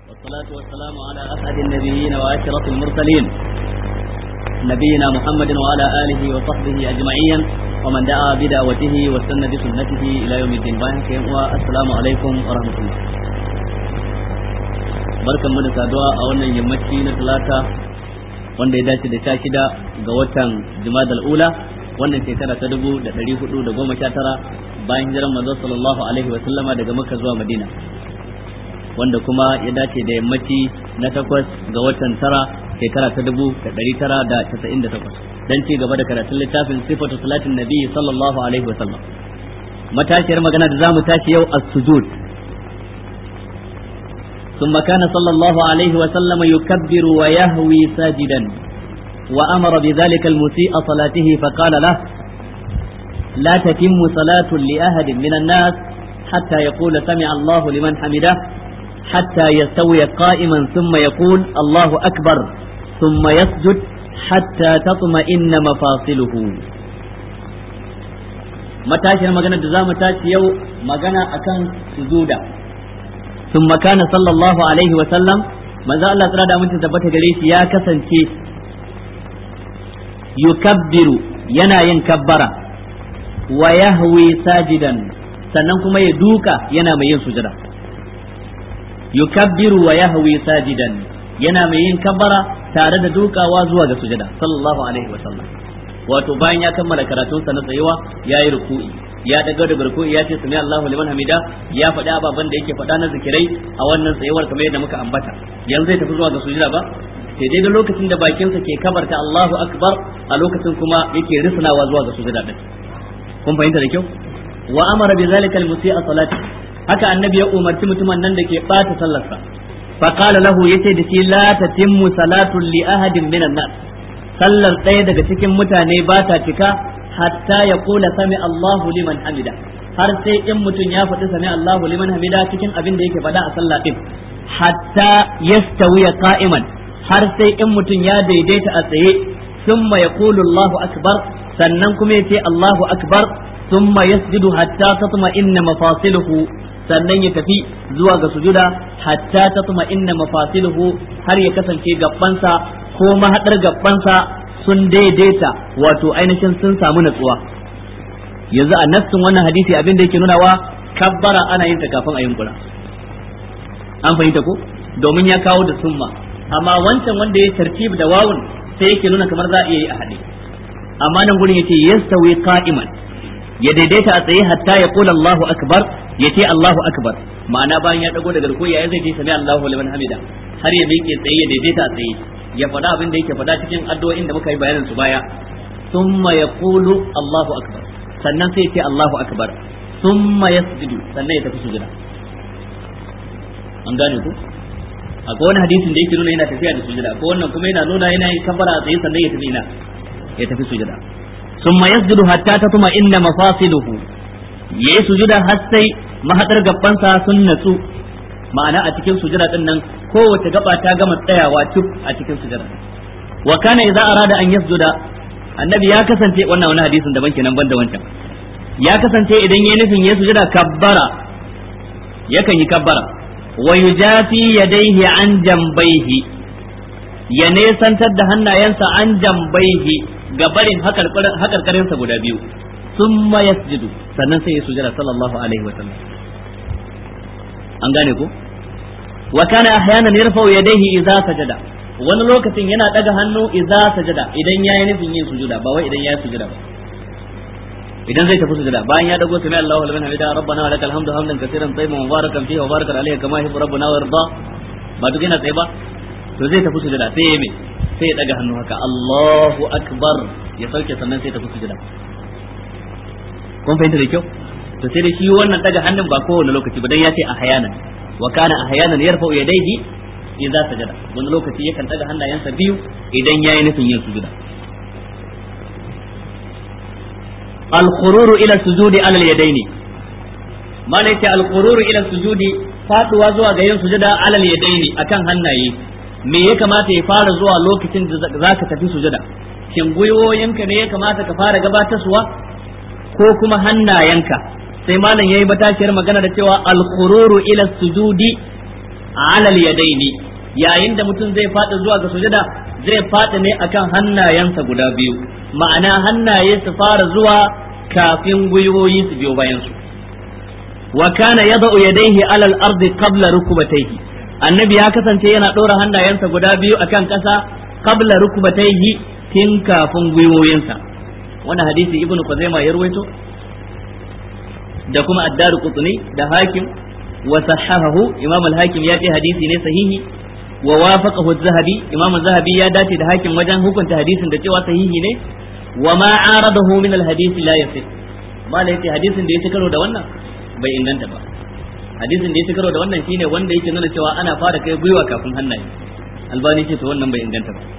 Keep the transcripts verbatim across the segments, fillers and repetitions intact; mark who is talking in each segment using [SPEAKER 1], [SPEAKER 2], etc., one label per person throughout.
[SPEAKER 1] والصلاة والسلام على أسعد النبيين وأشرف المرسلين نبينا محمد وعلى آله وصحبه أجمعين ومن دعا بدعوته واستنى بسنته إلى يوم الدين. والسلام عليكم ورحمة الله. barkan mu da saduwa a wannan yammaci na talata wanda ya dace da sha shida ga watan Jumadal Ula wannan shekara ta dubu da ɗari hudu da goma sha tara bayan hijiran manzo sallallahu alaihi wa sallama daga Makka zuwa Madina, wanda kuma ya dace da yammaci na takwas ga watan tara shekara ta dubu da ɗari tara da casa'in da takwas dan ci gaba da karatun littafin sifatu salatin nabi sallallahu alaihi wa sallam. Matashiyar magana da zamu tashi yau as-sujud. ثم كان صلى الله عليه وسلم يكبر ويهوي ساجدا وأمر بذلك المسيء صلاته فقال له لا تتم صلاة لأحد من الناس حتى يقول سمع الله لمن حمده حتى يستوي قائما ثم يقول الله أكبر ثم يسجد حتى تطمئن مفاصله. متاشر مغنى جزاء متاش يو مغنى أكن سجودا. ثم كان صلى الله عليه وسلم ماذا الله تعالى من تثبت غريش يا كسنتي يكبر ينا ينكبر ويهوي ساجدا sannan kuma ya duka yana mai yin sujada. Yukabbiru wa yahwi sajidan yana mai yin kabbara tare da dukawa zuwa ga sujada sallallahu alaihi wa sallam. Wato bayan ya kammala karatun sa na tsayewa yayi ruku'i ya daga da ruku'i ya ce sami Allahu liman hamida ya faɗi ababan da yake faɗa na zikirai a wannan tsayewar kamar yadda muka ambata. Yanzu zai tafi zuwa ga sujada ba sai dai da lokacin da bakin sa ke kabarta Allahu akbar a lokacin kuma yake risnawa zuwa ga sujada din. Kun fahimta da kyau? Wa amara bi zalika al-musii'a salati, haka annabi ya umarci mutumin nan da ke bata sallarsa fa qala lahu yace da shi la tatimmu salatu li ahadin minan nas, sallar ɗaya daga cikin mutane ba ta cika hatta ya kula sami Allahu liman hamida, har sai in mutum ya faɗi sami Allahu liman hamida cikin abin da yake faɗa a sallah din, hatta yastawiya qa'iman, har sai in mutum ya daidaita a tsaye, thumma yaqulu Allahu akbar, sannan kuma yace Allahu akbar, thumma yasjudu hatta tatma'inna mafasiluhu, sannan ya tafi zuwa ga sujuda hatta tatma'inna mafasiluhu, har ya kasance gabbansa ko mahadar gabbansa sun daidaita, wato ainihin sun samu natsuwa. Yanzu a nassin wannan hadisi abin da yake nunawa kabbara ana yin ta kafin a yunkura. An fahimta ko? Domin ya kawo da summa, amma wancan wanda ya tartib da wawun sai yake nuna kamar za a iya yi a haɗe. Amma nan gurin yace yastawi qa'iman, ya daidaita a tsaye hatta ya kula Allahu akbar, yace Allahu akbar, ma'ana bayan ya dago daga rukuyi ya zai ce sami Allahu liman hamida, har ya miƙe tsaye ya daidaita a tsaye ya faɗa abin da yake faɗa cikin addu'o'in da muka yi bayanin su baya. Thumma yaqulu Allahu akbar, sannan sai ya ce Allahu akbar, thumma yasjudu, sannan ya tafi sujuda. An gane ku? Akwai wani hadisin da yake nuna yana tafiya da sujuda, ko wannan kuma yana nuna yana yin kabbara a tsaye sannan ya tafi ina ya tafi sujuda. Thumma yasjudu hatta tatma inna mafasiluhu, yayi sujuda har sai mahadar gabbansa sun natsu, ma'ana a cikin sujada din nan kowace gaba ta gama tsayawa cuk a cikin sujada. Wa kana idza arada an yasjuda, annabi ya kasance, wannan wani hadisin daban kenan banda wancan, ya kasance idan yayi nufin ya sujada kabbara, yakan yi kabbara, wa yujafi yadayhi an jambaihi, ya nesantar da hannayensa an jambaihi ga barin hakarkarinsa guda biyu, summa yasjudu, sannan sai ya sujada sallallahu alaihi wa sallam. An gane ko? Wa kana ahyanan yarfa'u yadayhi idza sajada, wani lokacin yana daga hannu idza sajada idan yayi nufin yin sujuda, ba wai idan yayi sujuda ba. Idan zai tafi sujuda bayan ya dago sami Allahu liman hamida rabbana wa lakal hamdu hamdan kaseeran tayyiban mubarakan fihi wa barakan alayhi kama yuhibbu rabbuna wa yarda, ba duk yana tsaye ba to zai tafi sujuda sai yayi me sai ya daga hannu haka Allahu akbar, ya sauke sannan sai ya tafi sujuda. Kun fahimta da kyau? To sai da shi wannan daga hannun ba kowane lokaci ba, dan ya ce ahyanan, wa kana ahyanan yarfa'u yadayhi idza sajada, wani lokaci yakan daga hannayensa biyu idan yayi nufin yin sujuda. Al-khururu ila sujudi ala al-yadaini, malai ce al-khururu ila sujudi, faduwa zuwa ga yin sujuda ala al-yadaini akan hannaye. Me ya kamata ya fara zuwa lokacin da zaka tafi sujuda? Shin gwiwoyinka ne ya kamata ka fara gabatarwa ko kuma hannayenka? Sai malam yayi batashiyar magana da cewa al-khururu ila sujudi ala al-yadaini yayin da mutum zai fada zuwa ga sujada zai fada ne akan hannayensa guda biyu ma'ana hannaye su fara zuwa kafin gwiwoyi su biyo bayan su wa kana yada'u yadayhi ala al-ardi qabla rukbatayhi annabi ya kasance yana dora hannayensa guda biyu akan kasa qabla rukbatayhi tin kafin gwiwoyinsa wannan hadisi ibnu Khuzaimah ya ruwaito da kuma ad-Darqutni da Hakim wa sahahahu Imam al-Hakim ya ce hadisi ne sahihi wa wafaqahu az-Zahabi Imam az-Zahabi ya dace da Hakim wajen hukunta hadisin da cewa sahihi ne wa ma aradahu min al-hadith la yasih mala yace hadisin da yake karo da wannan bai inganta ba hadisin da yake karo da wannan shine wanda yake nuna cewa ana fara kai gwiwa kafin hannaye Albani ce to wannan bai inganta ba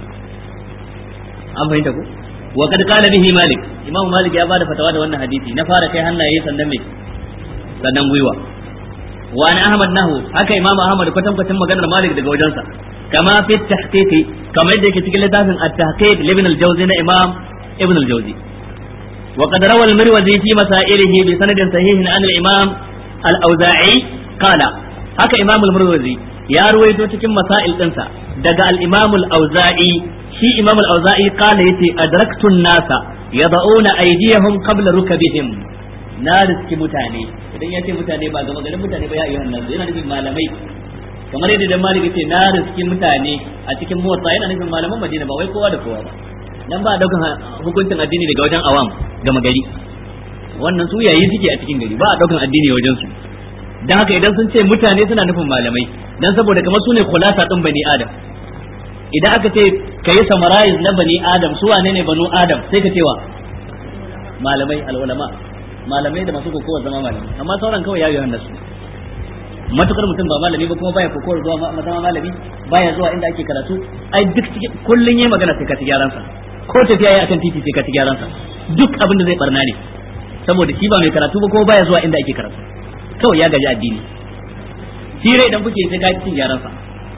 [SPEAKER 1] an fahimta ko wa kad qala bihi Malik Imam Malik ya bada fatawa da wannan hadisi na fara kai hannaye sannan me sannan gwiwa wa an Ahmad nahu haka Imam Ahmad kwatan kwatan maganar Malik daga wajensa kama fi tahqiqi kamar yadda yake cikin littafin at-tahqiq ibn al-Jawzi na Imam ibn al-Jawzi wa qad rawa al-Mirwazi fi masailihi bi sanadin sahihin an al-Imam al-Awza'i qala haka Imam al-Mirwazi ya ruwaito cikin masail dinsa daga al-Imam al-Awza'i shi Imam al-Awza'i qala yace adraktu an-nasa yad'una aydiyahum qabla rukabihim na riski mutane idan ya ce mutane ba ga maganin mutane ba ya ayyuhan nas yana nufin malamai kamar yadda dan Malik yace na riski mutane a cikin muwatta yana nufin malaman Madina ba wai kowa da kowa ba dan ba daukan hukuncin addini daga wajen awam ga magari wannan su yayi suke a cikin gari ba a daukan addini wajen su dan haka idan sun ce mutane suna nufin malamai dan saboda kamar su ne khulasa din bani adam idan aka ce kai summarize na bani adam su wane ne banu adam sai ka ce wa malamai al-ulama malamai da masu kokowa zama malami amma sauran kawai yayi hannasu matukar mutum ba malami ba kuma baya kokowar zuwa zama malami baya zuwa inda ake karatu ai duk kullun yayi magana sai ka ci gyaran sa ko tafiya yayi akan titi sai ka ci gyaran sa duk abin da zai barna ne saboda shi ba mai karatu ba kuma baya zuwa inda ake karatu kawai ya gaji addini sire idan kuke sai ka ci gyaran sa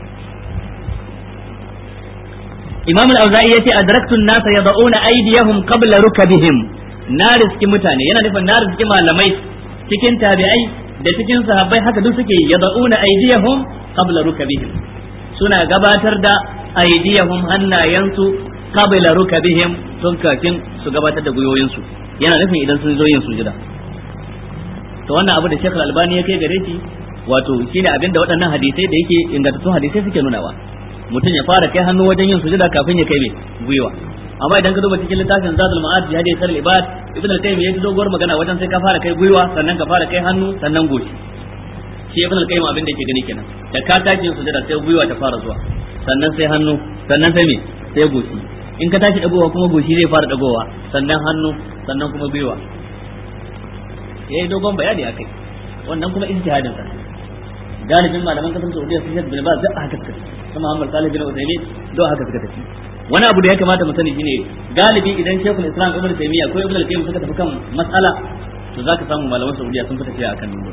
[SPEAKER 1] Imam al-Auza'i yace adraktu an-nasa yad'una aydiyahum qabla rukabihim na riski mutane yana nufin na riski malamai cikin tabi'ai da cikin sahabbai haka duk suke yad'una aydiyahum qabla rukabihim suna gabatar da aydiyahum hannayensu qabla rukabihim tun kafin su gabatar da guyoyinsu yana nufin idan sun zo yin sujada to wannan abu da Sheikh Al-Albani ya kai gare shi wato shine abinda waɗannan hadisai da yake ingantattun hadisai suke nunawa mutum ya fara kai hannu wajen yin sujada kafin ya kai mai gwiwa amma idan ka duba cikin littafin Zadul Ma'ad bi hadith al-ibad Ibn al-Qayyim ya doguwar magana wajen sai ka fara kai gwiwa sannan ka fara kai hannu sannan goshi shi Ibn al-Qayyim abin da yake gani kenan da ka tashi yin sujada sai gwiwa ta fara zuwa sannan sai hannu sannan sai me sai goshi in ka tashi dagowa kuma goshi zai fara dagowa sannan hannu sannan kuma gwiwa yayi dogon bayani akai wannan kuma ijtihadin sa galibin malaman kasar Saudiya sun yadda ba za a haka suka kuma Muhammad Salih bin Uthaymeen don haka suka tafi wani abu da ya kamata mu sani shine galibi idan Sheikhul Islam Ibn Taymiyyah ko Ibn al-Qayyim suka tafi kan mas'ala to zaka samu malaman Saudiya sun fita akan nan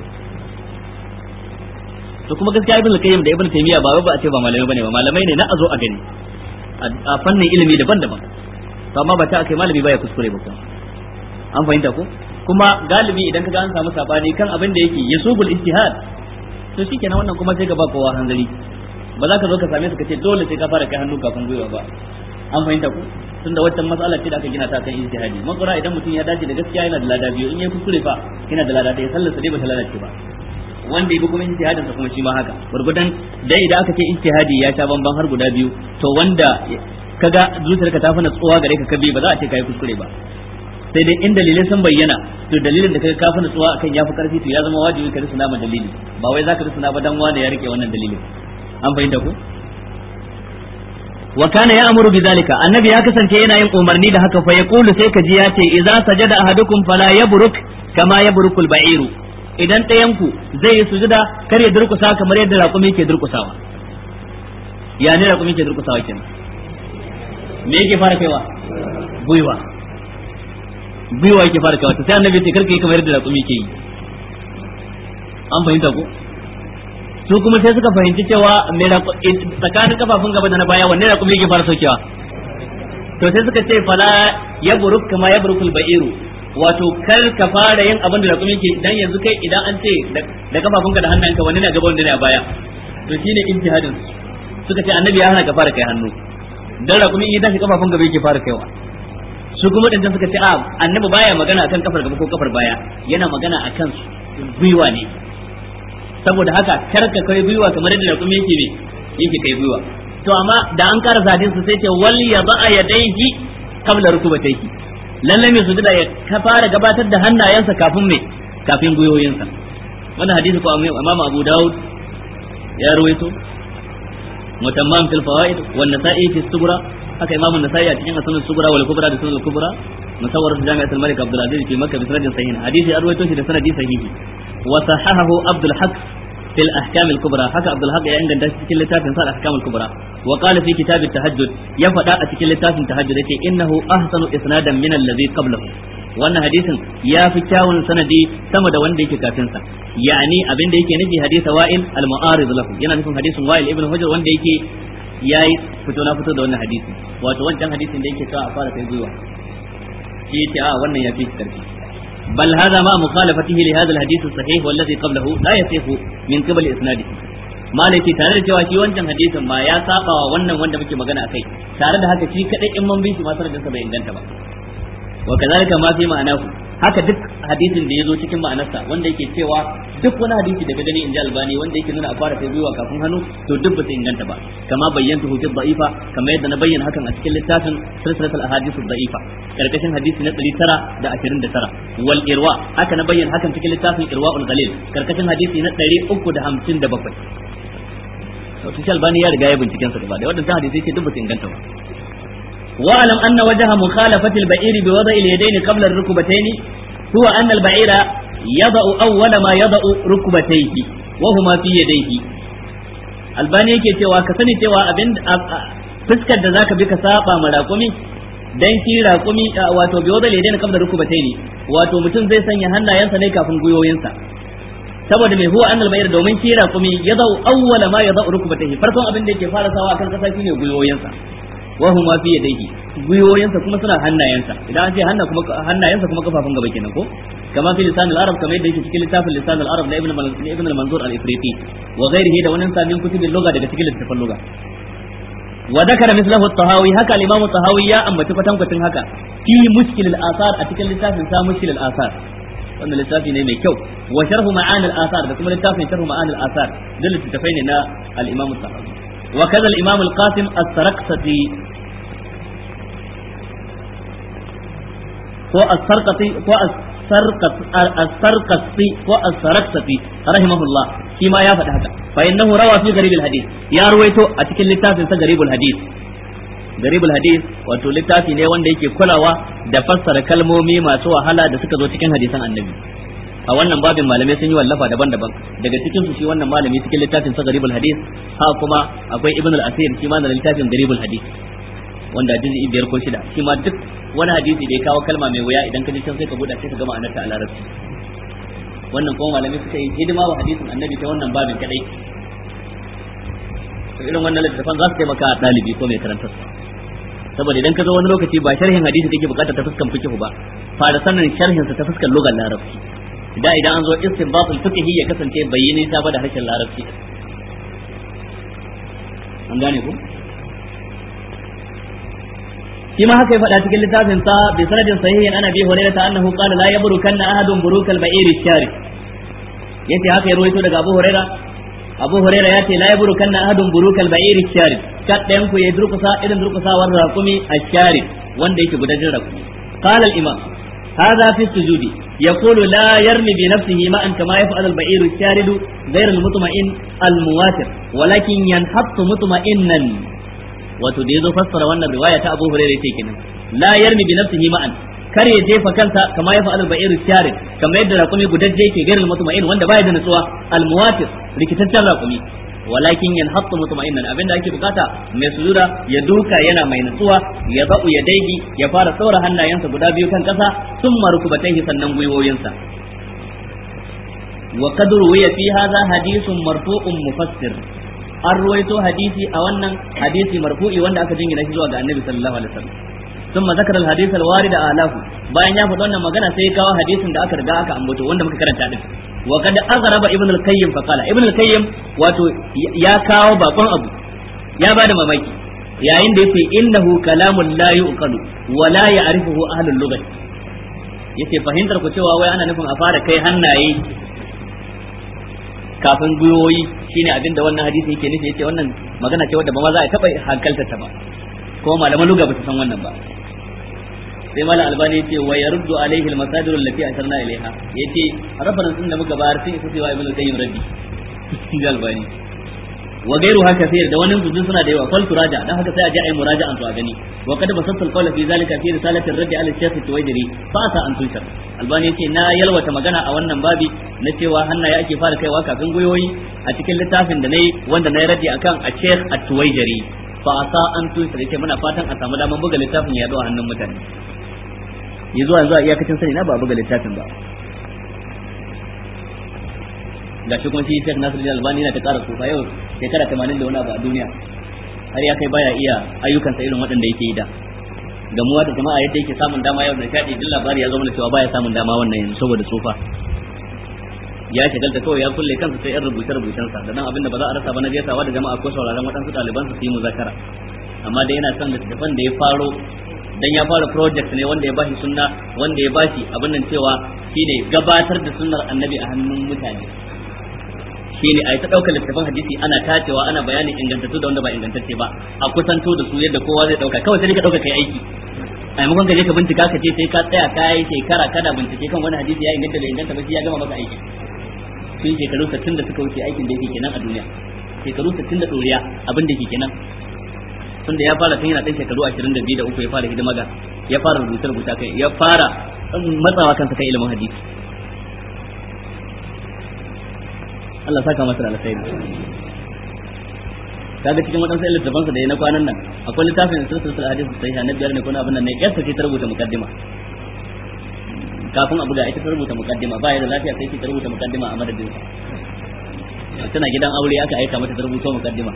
[SPEAKER 1] to kuma gaskiya Ibn al-Qayyim da Ibn Taymiyyah ba ba a ce ba malamai bane ba malamai ne na azo a gani a fannin ilimi daban-daban to amma ba ta akai malami baya kuskure ba ko an fahimta ko kuma galibi idan kaga an samu sabani kan abin da yake yasubul ijtihad to shikenan wannan kuma sai ka ba kowa hanzari ba za ka zo ka same su ka ce dole sai ka fara kai hannu kafin gwiwa ba an fahimta ku tunda waccan matsala ce da aka gina ta kan ijtihadi makura idan mutum ya dace da gaskiya yana da lada biyu in yayi kuskure fa yana da lada ɗaya sallar sa dai ba ta lalace ba wanda yabi kuma ijtihadin sa kuma shi ma haka gurgudan dai idan aka ce ijtihadi ya sha bamban har guda biyu to wanda kaga zuciyarka ta fana tsowa gare ka kabe ba za a ce kai kuskure ba sai dai in dalilai sun bayyana to dalilin da kaga ka fana tsowa akan yafi karfi to ya zama wajibi ka risuna ma dalili ba wai zaka risuna ba dan wanda ya rike wannan dalilin an fahimta ku wa kana ya'muru bidhalika annabi ya kasance yana yin umarni da haka fa yaqulu sai kaji ya ce idza sajada ahadukum fala yabruk kama yabrukul ba'iru idan ɗayan ku zai yi sujuda kar ya durkusa kamar yadda raƙumi ke durkusawa ya ne raƙumi ke durkusawa kenan me yake fara kaiwa gwiwa gwiwa yake fara kaiwa sai annabi ce karka yi kamar yadda raƙumi ke yi an fahimta ko su kuma sai suka fahimci cewa tsakanin kafafun gaba da na baya wanne raƙumi yake fara saukewa to sai suka ce fala yabruk kama yabrukul ba'iru wato kar ka fara yin abin da raƙumi yake dan yanzu kai idan an ce da kafafunka da hannayenka wanne ne a gaba wanne ne a baya to shine ijtihadin suka ce annabi ya hana ka fara kai hannu dan raƙumi in ya tashi kafafun gaba yake fara kaiwa su kuma dan suka ce a annabi baya magana akan kafar gaba ko kafar baya yana magana akan gwiwa ne saboda haka karka kai gwiwa kamar yadda raƙumi yake ne yake kai gwiwa to amma da an kara zadin su sai ce wal yada yadayhi qabla rukubatayhi lalle mai sujuda ya ka fara gabatar da hannayensa kafin me kafin gwiwoyinsa wannan hadisi ko Imam Abu Dawud ya rawaito mutamam fil fawaid wan nasa'i fi sughra haka Imam an-Nasa'i a cikin sunan sughra wal kubra da sunan al-kubra musawwar jami'at al-Malik Abdul Aziz fi Makkah bi sanadin sahih hadisi ya rawaito shi da sanadi sahihi wa sahahahu Abdul Haq في الأحكام الكبرى حكى عبد الحق عند داش في كتاب صار الأحكام الكبرى وقال في كتاب التهجد يفدا في كتاب التهجد إنه أحسن إسنادا من الذي قبله وأن حديث يا في كاون سندي سمد وان ديك كافنسا يعني أبين ديك نجي حديث وائل المعارض له يعني نفهم حديث وائل ابن حجر وان ديك yayi fito na fito da wannan hadisi wato wancan hadisin da yake cewa a fara kai gwiwa shi yace a wannan yafi karfi بل هذا ما مخالفته لهذا الحديث الصحيح والذي قبله لا يصح من قبل اسناده malaki tare da cewa shi wancan hadisin ma ya saba wa wannan wanda muke magana akai tare da haka shi kadai in mun bi shi ma sanadin sa bai inganta ba wa kazalika ma fi ma'anahu haka duk hadisin da yazo cikin ma'anarsa wanda yake cewa duk wani hadisi daga gani inji albani wanda yake nuna a fara kai gwiwa kafin hannu to duk ba su inganta ba kama bayyanta hu fi dha'ifa kama yadda na bayyana hakan a cikin littafin silsilatul ahadith dha'ifa karkashin hadisi na ɗari tara da ashirin da tara wal irwa haka na bayyana hakan cikin littafin irwaul ghalil karkashin hadisi na ɗari uku da hamsin da bakwai to shi albani ya riga ya binciken sa gaba da wadannan hadisi ce duk ba su inganta ba واعلم ان وجه مخالفه البعير بوضع اليدين قبل الركبتين هو ان البعير يضع اول ما يضع ركبتيه وهما في يديه albani yake cewa ka sani cewa abin fuskar da zaka bi ka saba ma raƙumi dan shi raƙumi wato bi wadal yadaini qabla rukbataini wato mutum zai sanya hannayensa ne kafin gwiwoyinsa saboda mai huwa annal bayar domin shi raƙumi yadau awwala ma yadau rukbatayhi farkon abin da yake fara sawa akan kasa shine gwiwoyinsa wa huma fi yadayhi gwiwoyinsa kuma suna hannayensa idan an ce hanna kuma hannayensa kuma kafafun gaba kenan ko kama fi lisan al-arab kamar yadda yake cikin littafin lisan al-arab na ibn ibn al-manzur al-ifriqi wa ghairihi da wannan samin kutubin lugha daga cikin littafin lugha wa dakara mislahu at-tahawi haka al-imam at-tahawi ya ambaci kwatankwacin haka fi mushkil al-athar a cikin littafin sa mushkil al-athar wannan littafi ne mai kyau wa sharhu ma'ani al-athar da kuma littafin sharhu ma'ani al-athar dole littafai ne na al-imam at-tahawi wa kaza al-imam al-qasim as-sarqsati ko as-sarqati ko as-sarqati ko as-sarqati rahimahullah shi ma ya faɗi haka fa innahu rawa fi gharib al-hadith ya ruwaito a cikin littafin sa gharib al-hadith gharib al-hadith wato littafi ne wanda yake kulawa da fassara kalmomi masu wahala da suka zo cikin hadisan annabi a wannan babin malamai sun yi wallafa daban-daban daga cikin su shi wannan malami cikin littafin sa gharib al-hadith ha kuma akwai ibn al-asir shi ma da littafin gharib al-hadith wanda juz'i biyar ko shida shi ma duk wani hadisi da ya kawo kalma mai wuya idan ka ji can sai ka buɗa sai ka ga ma'anarta a larabci wannan kuma malamai suka yi hidima wa hadisin annabi ta wannan babin kadai to irin wannan littafin za su taimaka a ɗalibi ko mai karantar saboda idan ka zo wani lokaci ba sharhin hadisi kake bukata ta fuskan fiqh ba fara sanin sharhin sa ta fuskan lugar larabci da idan an zo istinbatul fiqhi ya kasance bayyane ta ba da harshen larabci an gane ku shi ma haka ya faɗa cikin littafin sa bi sanadin sahihin ana bi hurairah ta annahu qala la yabrukanna ahadun burukal ba'ir shari yace haka ya rawaito daga Abu Hurairah Abu Hurairah yace la yabrukanna ahadun burukal ba'ir shari kaddayan ku ya durkusa irin durkusawar raqumi ash-shari wanda yake gudanar raqumi qala al-imam هذا في السجود يقول لا يرمي بنفسه ماء كما يفعل البعير الشارد غير المطمئن المواتر ولكن ينحط مطمئنا wato da yazo fassara wannan riwaya ta Abu Hurairah yake kenan la yarmi bi nafsihi ma'an kar ya jefa kansa kama ya fa'al ba'iru sharid kama yadda raqumi gudajje yake gairin mutma'in wanda baya da nutsuwa al-muwatir rikitaccen raqumi walakin yanhattu mutma'innan abinda ake bukata mai sujuda ya duka yana mai nutsuwa ya za'u ya daigi ya fara saura hannayensa guda biyu kan kasa summa rukubatayhi sannan gwiwoyinsa wa qad ruwiya fi hadha hadithun marfu'un mufassir an ruwaito hadisi a wannan hadisi marfu'i wanda aka jingina shi zuwa ga annabi sallallahu alaihi wasallam thumma zakara al-hadith al-warid alahu bayan ya faɗi wannan magana sai ya kawo hadisin da aka riga aka ambato wanda muka karanta din wa kad azraba ibn al-qayyim fa qala ibn al-qayyim wato ya kawo bakon abu ya bada mamaki yayin da yace innahu kalamun la yuqalu wa la ya'rifuhu ahlul lughah yace fahimtar ku cewa wai ana nufin a fara kai hannaye kafin gwiwoyi shine abin da wannan hadisi yake nufi yace wannan magana ce wadda ba ma za a taba hankalta ta ba ko malaman lugha ba su san wannan ba sai malam albani yace wa yaruddu alaihi almasadir allati asharna ilaiha yace reference din da muka bayar sai isa cewa ibnu qayyim rabbi shi albani wa gairu haka sai da wannan dudun suna da yawa fal turaja dan haka sai a je ayi muraja'an to a gani wa kad basatta alqawl fi zalika fi risalati ar-radd ala al-shaykh at-tuwaydiri fa asa an tunshar albani yace na yalwata magana a wannan babi na cewa hannaye ake fara kaiwa kafin goyoyi a cikin littafin da nayi wanda nayi raddi akan al-shaykh at-tuwaydiri fa asa an tunshar yace muna fatan a samu daman buga littafin ya zo a hannun mutane yanzu yanzu a iyakacin sani na ba buga littafin ba ga shi kuma shi Sheikh Nasiruddin Albani na ta ƙara tsufa yau shekara tamanin da wani abu a duniya har ya kai baya iya ayyukansa irin waɗanda yake yi da gamuwa da jama'a yadda yake samun dama yau da shaɗi duk labari ya zama da cewa baya samun dama wannan yanzu saboda tsufa ya shagalta kawai ya kulle kansa sai yan rubuce rubucensa da nan abin da ba za a rasa ba na gaisawa da jama'a ko sauraron waɗansu ɗaliban su yi muzakara amma dai yana son littattafan da ya faro dan ya fara project ne wanda ya bashi sunna wanda ya bashi abin nan cewa shine gabatar da sunnar annabi a hannun mutane shine a yi ta ɗaukar littafin hadisi ana tacewa ana bayanin ingantattu da wanda ba ingantacce ba a kusanto da su yadda kowa zai ɗauka kawai sai ka ɗauka kai aiki a maimakon ka je ka bincika ka ce sai ka tsaya ka yi shekara kada bincike kan wani hadisi ya inganta da inganta ba shi ya gama maka aiki tun shekaru sittin da suka wuce aikin da yake kenan a duniya shekaru sittin da ɗoriya abin da yake kenan tun da ya fara tun yana ɗan shekaru ashirin da biyu da uku ya fara hidima ga ya fara rubuce rubuta kai ya fara matsawa kansa kai ilimin hadisi Allah saka masa da alkhairi kaga cikin wadansu littafan sa da na kwanan nan akwai littafin silsilatul hadith sahiha na biyar ne ko na abin nan ne yarsa ce ta rubuta mukaddima kafin abu da ita ta rubuta mukaddima ba ya da lafiya sai ta rubuta mukaddima a madadin sa tana gidan aure aka aika mata ta rubuta mukaddima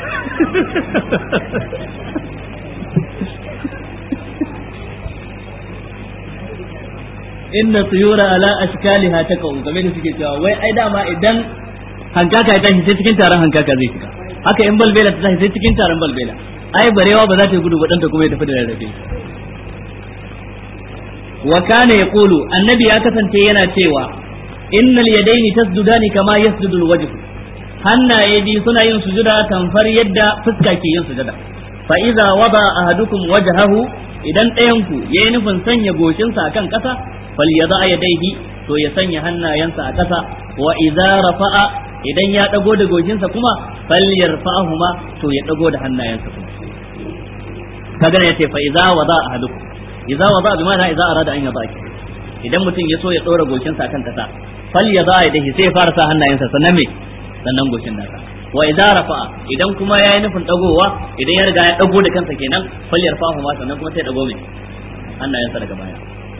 [SPEAKER 1] inna tuyura ala ashkaliha taqaw game da suke cewa wai ai dama idan hankaka ya tashi sai cikin taron hankaka zai fita haka in balbela ta tashi sai cikin taron balbela ai barewa ba za ta yi gudu ba danta kuma ya tafi da rarrafe wa kana yaqulu annabi ya kasance yana cewa innal yadaini tasjudani kama yasjudu alwajh hannaye biyu suna yin sujuda tamfar yadda fuska ke yin sujuda fa idza wada ahadukum wajhahu idan ɗayan ku yayi nufin sanya goshinsa akan ƙasa falyada yadayhi to ya sanya hannayensa a ƙasa wa idza rafa'a idan ya dago da goshinsa kuma falyarfa'huma to ya dago da hannayensa kuma kaga ne yace fa idza wada ahadukum idza wada bi ma'ana idza arada an yada idan mutum ya so ya dora goshinsa akan ƙasa falyada yadayhi sai ya fara sa hannayensa sannan me sannan goshin nasa wa idza rafa'a idan kuma yayi nufin dagowa idan ya riga ya dago da kansa kenan falyarfa'huma sannan kuma sai dago me hannayensa daga baya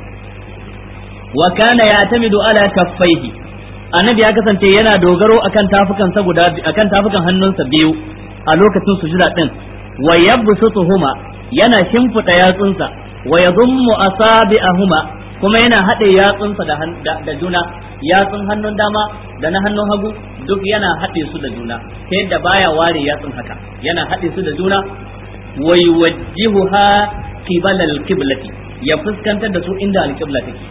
[SPEAKER 1] wa kana ya'tamidu ala kaffaihi annabi ya kasance yana dogaro akan tafukan sa guda akan tafukan hannunsa biyu a lokacin sujuda din wa yabsutuhuma yana shimfida yatsunsa wa yadhummu asabi'ahuma kuma yana hade yatsunsa da da juna yatsun hannun dama da na hannun hagu duk yana hade su da juna ta yadda baya ware yatsun haka yana hade su da juna wa yuwajjihuha qibala al-qiblati ya fuskantar da su inda al-qibla take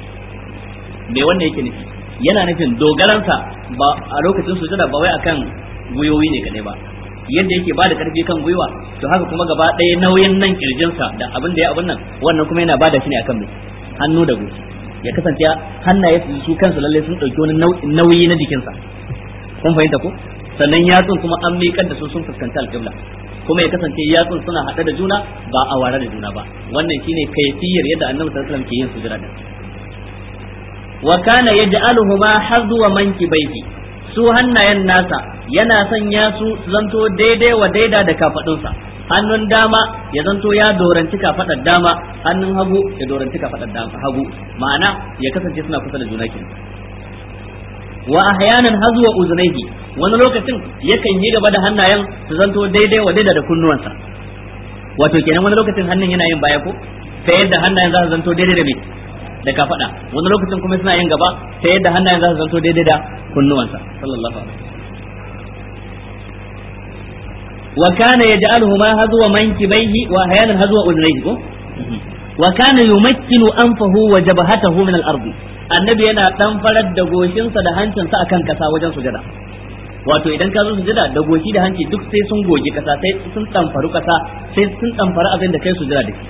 [SPEAKER 1] me wanda yake nufi yana nufin dogaransa ba a lokacin sujada ba wai akan guyoyi ne kadai ba yadda yake bada karfi kan gwiwa to haka kuma gaba ɗaya nauyin nan kirjinsa da abin da ya abin nan wannan kuma yana bada shi ne akan mai hannu da goshi ya kasance hannaye su kansu lalle sun dauki wani nauyi na jikinsa kun fahimta ko sannan yatsun kuma an miƙar da su sun fuskanci alƙibla kuma ya kasance yatsun suna haɗe da juna ba a ware da juna ba wannan shine kayfiyar yadda annabi sallallahu alaihi wasallam ke yin sujada din wa kana yaj'aluhuma hazwa mankibaihi su hannayen nasa yana sanya su zanto daidai wa daida da kafadunsa hannun dama ya zanto ya doranci kafadar dama hannun hagu ya doranci kafadar dama hagu ma'ana ya kasance suna kusa da juna kenan wa ahyanan hazwa uzunaihi wani lokacin yakan yi gaba da hannayen su zanto daidai wa daida da kunnuwansa wato kenan wani lokacin hannun yana yin baya ko ta yadda hannayen za su zanto daidai da me da ka faɗa, wani lokacin kuma suna yin gaba ta yadda hannayen za su zanto daidai da kunnuwansa sallallahu alaihi wasallam. wa kana yaj'aluhuma hazwa mankibaihi wa ahyanan hazwa udnayhi ko wa kana yumakkinu anfahu wa jabhatahu min al-ard annabi yana dan farar da goshinsa da hancinsa akan kasa wajen sujada. Wato idan ka zo sujada da goshi da hanci duk sai sun goge kasa, sai sun tamfaru kasa, sai sun tamfara abin da kai sujada da shi.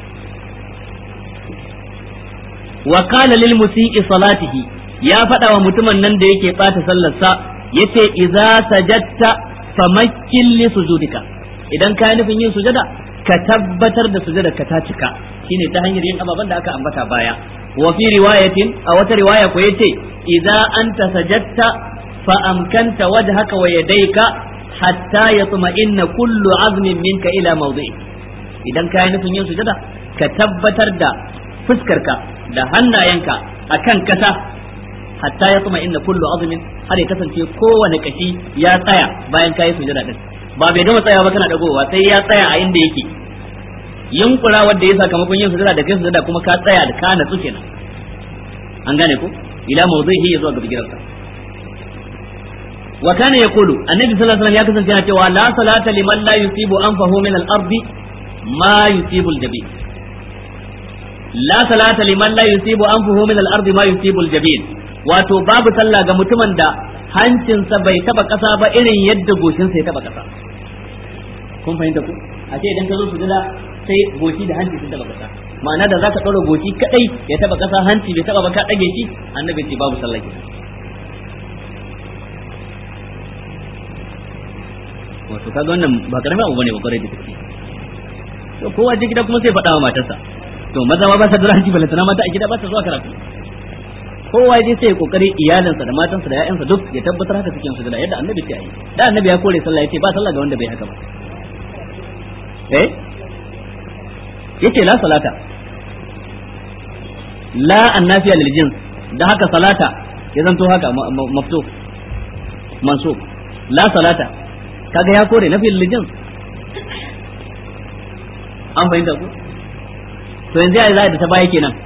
[SPEAKER 1] wa qala lil musii salatihi ya faɗa wa mutumin nan da yake bata sallarsa yace idza sajadta famakkin li sujudika, idan ka nufin yin sujada ka tabbatar da sujada ka ta cika, shine ta hanyar yin ababan da aka ambata baya. wa fi riwayatin a wata riwaya ko yace idza anta sajadta fa amkanta wajhaka wa yadayka hatta yatma'inna kullu azmin minka ila mawdi'i, idan ka nufin yin sujada ka tabbatar da fuskarka da hannayenka akan kasa hatta ya kuma inna kullu azmin, har ya kasance kowane kashi ya tsaya bayan kayi sujada din, ba bai gama tsayawa ba kana dagowa, sai ya tsaya a inda yake. Yunkura wanda ya sakamakon yin sujada da kai sujada kuma ka tsaya da ka natsu kenan, an gane ko ila mawdhihi ya zuwa ga bigirarsa. wa kana yaqulu annabi sallallahu alaihi wasallam ya kasance yana cewa la salata liman la yusibu anfahu min al-ardi ma yusibu al-jabin, la salata liman la yusibu anfuhu min al-ardi ma yusibu al-jabin, wato babu sallah ga mutumin da hancinsa bai taba kasa ba irin yadda goshinsa ya taba kasa. Kun fahimta ku? A ce idan ka zo sujada sai goshi da hanci sun taba kasa, ma'ana da zaka ɗaura goshi kadai ya taba kasa hanci bai taba ba ka dage shi, annabi ce babu sallah ke. Wato kaga wannan ba karamin abu bane ba kwarai da gaske. To kowa je gida kuma sai faɗa wa matarsa, to maza ma ba sa dura hanci balantana mata a gida ba ta zuwa karatu. Kowa je sai kokari iyalansa da matansa da ƴaƴansa duk ya tabbatar haka cikin sujada yadda annabi ce yi. Da annabi ya kore sallah yace ba sallah ga wanda bai haka ba. Eh? Yace la salata. La annafiya lil jins, da haka salata ya zanto haka maftu mansub. La salata kaga ya kore nafi lil jins. An fahimta ku? To yanzu ya za da ta baya kenan.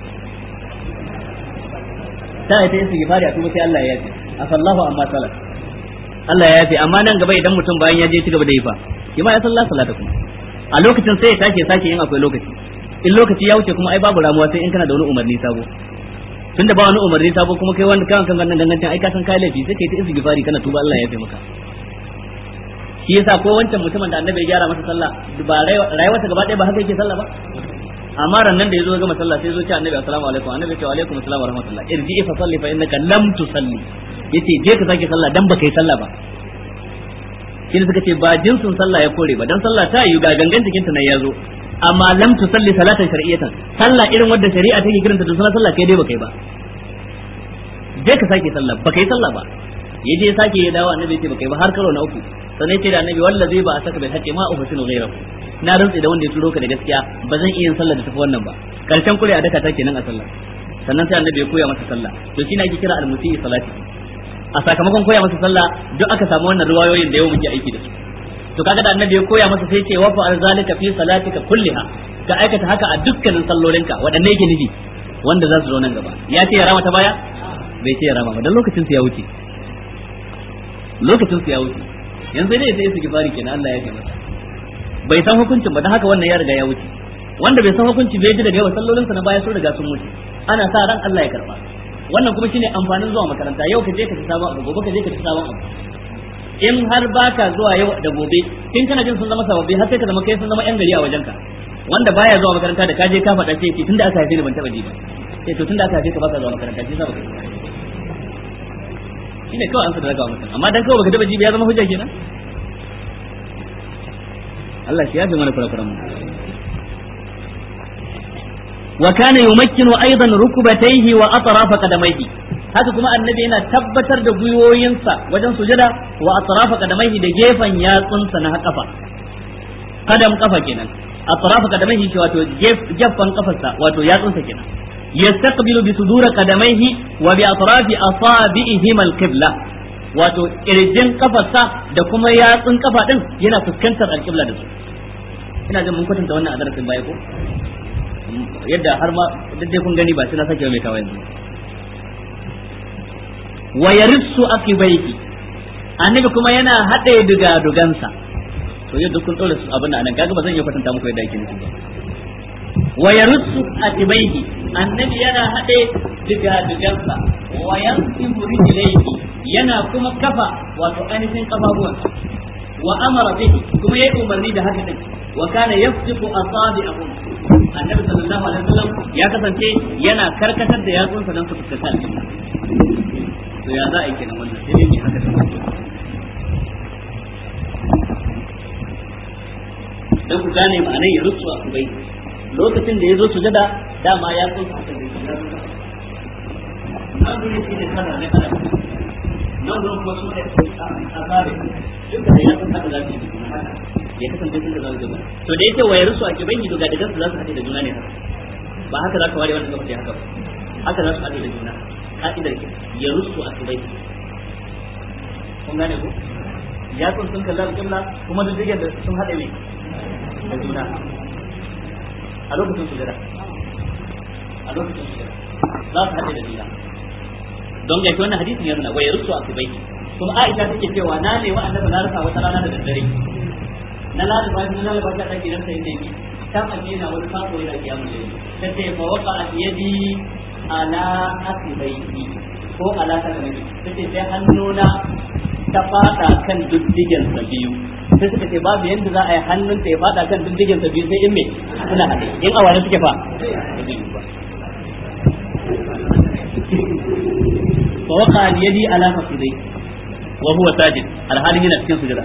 [SPEAKER 1] Ta yi ta yin sigifari a kuma sai Allah ya yafe, asallahu amma salat, Allah ya yafe. Amma nan gaba idan mutum bayan ya je ci gaba da yi fa shi ma ya sallah salata kuma a lokacin sai ya take sake yin akwai lokaci, in lokaci ya wuce kuma ai babu ramuwa sai in kana da wani umarni sabo. Tunda ba wani umarni sabo kuma kai wanda kan kan nan gangancin ai ka san kai laifi sai kai ta istighfari kana tuba Allah ya yafe maka. Shi yasa ko wancan mutumin da annabi ya gyara masa sallah ba rayuwarsa gaba ɗaya ba haka yake sallah ba, amma rannan da yazo ga masalla sai yazo ce annabi assalamu alaikum, annabi ya ce wa alaikum assalam wa rahmatullah, irji fa salli fa innaka lam tusalli, yace je ka sake sallah dan baka yi sallah ba. Shi ne suka ce ba jinsin sallah ya kore ba, dan sallah ta yi ga gangan cikin ta nan yazo, amma lam tusalli salatan shar'iyatan, sallah irin wadda shari'a take kiranta da sunan sallah kai dai baka yi ba, je ka sake sallah baka yi sallah ba. Yaje sake ya dawo annabi ya ce baka yi ba har karo na uku, sannan ce da annabi wallazi ba asaka bil haqqi ma uhsinu ghayrahu, na rantsi da wanda ya turo ka da gaskiya ba zan iya yin sallah da tafi wannan ba. Karshen kure a daka ta kenan a sallah, sannan sai annabi ya koya masa sallah, to shine ake kira al-musii salati. A sakamakon koya masa sallah duk aka samu wannan riwayoyin da yau muke aiki da su. To kaga da annabi ya koya masa sai ce wa fa arzalika fi salatika kulliha, ka aikata haka a dukkanin sallolinka. Wadanne yake nufi? Wanda za su zo nan gaba. Ya ce ya rama ta baya? Bai ce ya rama ba dan lokacin su ya wuce. Lokacin su ya wuce. Yanzu ne sai su gifari kenan Allah ya ce masa. Bai san hukuncin ba dan haka wannan ya riga ya wuce. Wanda bai san hukunci bai ji daga yawa sallolinsa na baya sun riga sun wuce. Ana sa ran Allah ya karba. Wannan kuma shine amfanin zuwa makaranta. Yau ka je ka ci sabon abu, gobe ka je ka ci sabon abu. In har baka zuwa yau da gobe, in kana jin sun zama sababbi har sai ka zama kai sun zama yan gari a wajenka. Wanda baya zuwa makaranta da ka je ka faɗa sai ce tunda aka haife ni ban taba ji ba. Sai to tunda aka haife ka baka zuwa makaranta shi sababa. Shine kawai an sadaka wa mutum. Amma dan kawai baka taba ji ba ya zama hujja kenan. Allah shi ya fi mana kurakuran mu. Wa kana yumakkinu aidan rukbatayhi wa atrafa qadamayhi, haka kuma annabi yana tabbatar da gwiwoyinsa wajen sujada wa atrafa qadamayhi da gefen yatsunsa na kafa, kadam kafa kenan, atrafa qadamayhi shi wato gefen kafarsa wato yatsunsa kenan. Yastaqbilu bi sudura qadamayhi wa bi atrafi asabi'ihim al-qibla, wato kirjin kafarsa da kuma yatsun kafa din yana fuskantar al-qibla da su. Ina jin mun kwatanta wannan a darasin baya ko yadda har ma duk dai kun gani ba sai na sake mai kawai yanzu wa yarissu aqibaihi annabi kuma yana hade duga dugansa to yadda kun dole su abin nan kaga ba zan iya kwatanta muku yadda yake nufi ba wa yarissu aqibaihi annabi yana hade duga dugansa wa yansibu rijlaihi yana kuma kafa wato ainihin kafafuwansa wa amara bihi kuma yayi umarni da haka din wa kana yafsiqu asabi'ahum annabi sallallahu alaihi wasallam ya kasance yana karkatar da yatsunsa dan su fuskanta aljanna to ya za a yi kenan wannan sai dai haka da dan ku gane ma'anar ya rusu a kubai lokacin da ya zo sujada dama ya tsunsa haka da ya zo nan gurin shi ne kana ne kana nan gurin kuma su ne asabe duka da ya tsunsa haka za su yi haka ya kasance sun da za su gaba to da yake wayar su a kiban gido ga daga su za su haɗe da juna ne haka ba haka za ka ware wannan gaba haka ba haka za su haɗe da juna ka'idar ke ya rusu a kibai kun gane ko ya kun sun kalla alƙibla kuma duk digar da sun haɗe ne da juna a lokacin sujada a lokacin sujada za su haɗe da juna don ga wannan hadisin ya nuna wayar su a kibai kuma Aisha take cewa na ne wa annabi na rasa wata rana da daddare na lalaba shi na lalaba ta gidan sai ne ta aje na wani sako yana kiyamun da ta ce fa waqa yadi ala asibaiti ko ala kalmai ta ce sai hannuna ta fada kan duddigen sa biyu sai suka ce babu yanda za a yi hannun ta ya fada kan duddigen sa biyu sai in me suna hade in awane suke fa fa waqa yadi ala asibaiti wa huwa sajid alhalin yana cikin sujada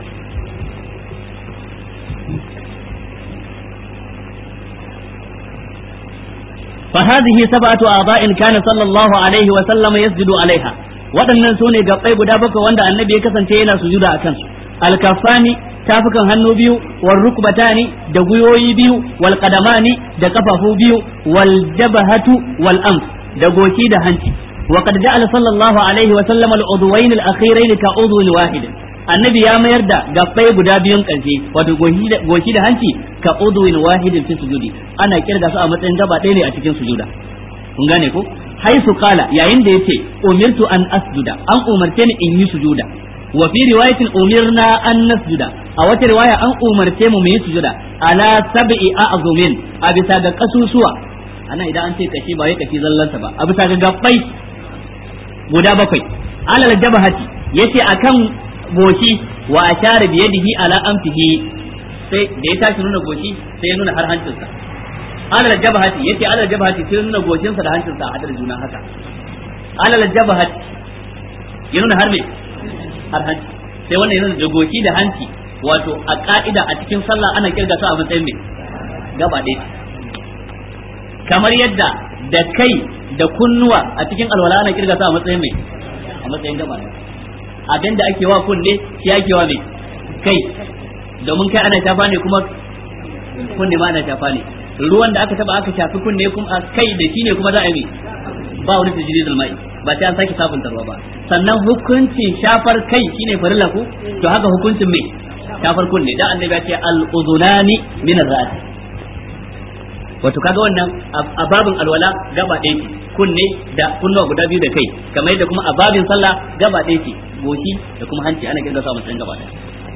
[SPEAKER 1] فهذه سبعة أعضاء كان صلى الله عليه وسلم يسجد عليها waɗannan sune gabbai guda bakwai wanda annabi ya kasance yana sujuda a kansu alkafani tafukan hannu biyu wal rukbatani da guyoyi biyu wal qadamani da kafafu biyu wal jabhatu wal anf da goki da hanci wa qad ja'ala sallallahu alaihi wa sallam al udwayn al akhirayn ka udwin wahid annabi ya mayar da gabbai guda biyun karshe wato goshi da hanci ka udwin wahidin fi sujudi ana kirga su a matsayin gaba ɗaya ne a cikin sujuda kun gane ko haisu qala yayin da yace umirtu an asjuda an umarce ni in yi sujuda wa fi riwayatin umirna an nasjuda a wata riwaya an umarce mu mu yi sujuda ala sab'i a'zumin a bisa ga kasusuwa ana idan an ce kashi ba wai kashi zallansa ba a bisa ga gabbai guda bakwai alal jabhati yace akan goshi wa ashara bi yadihi ala anfihi sai da ya tashi nuna goshi sai ya nuna har hancinsa alal jabhati yace alal jabhati sai ya nuna goshinsa da hancinsa a hadar juna haka alal jabhati ya nuna har me har hanci sai wannan ya nuna da goshi da hanci wato a ka'ida a cikin sallah ana kirga su a matsayin me gaba ɗaya kamar yadda da kai da kunnuwa a cikin alwala ana kirga su a matsayin me a matsayin gaba ɗaya abinda ake wa kunne shi ake wa mai kai domin kai ana shafa ne kuma kunne ma ana shafa ne ruwan da aka taba aka shafi kunne kuma kai da shi ne kuma za a yi ba wani tajridul mai ba sai an sake sabunta ruwa ba sannan hukuncin shafar kai shine farilla ko to haka hukuncin mai shafar kunne dan annabi ya ce al udunani min ar-ra's wato kaga wannan a babin alwala gaba ɗaya ce kunne da kunnuwa guda biyu da kai kamar yadda kuma a babin sallah gaba ɗaya ce goshi da kuma hanci ana kirga su a matsayin gaba ɗaya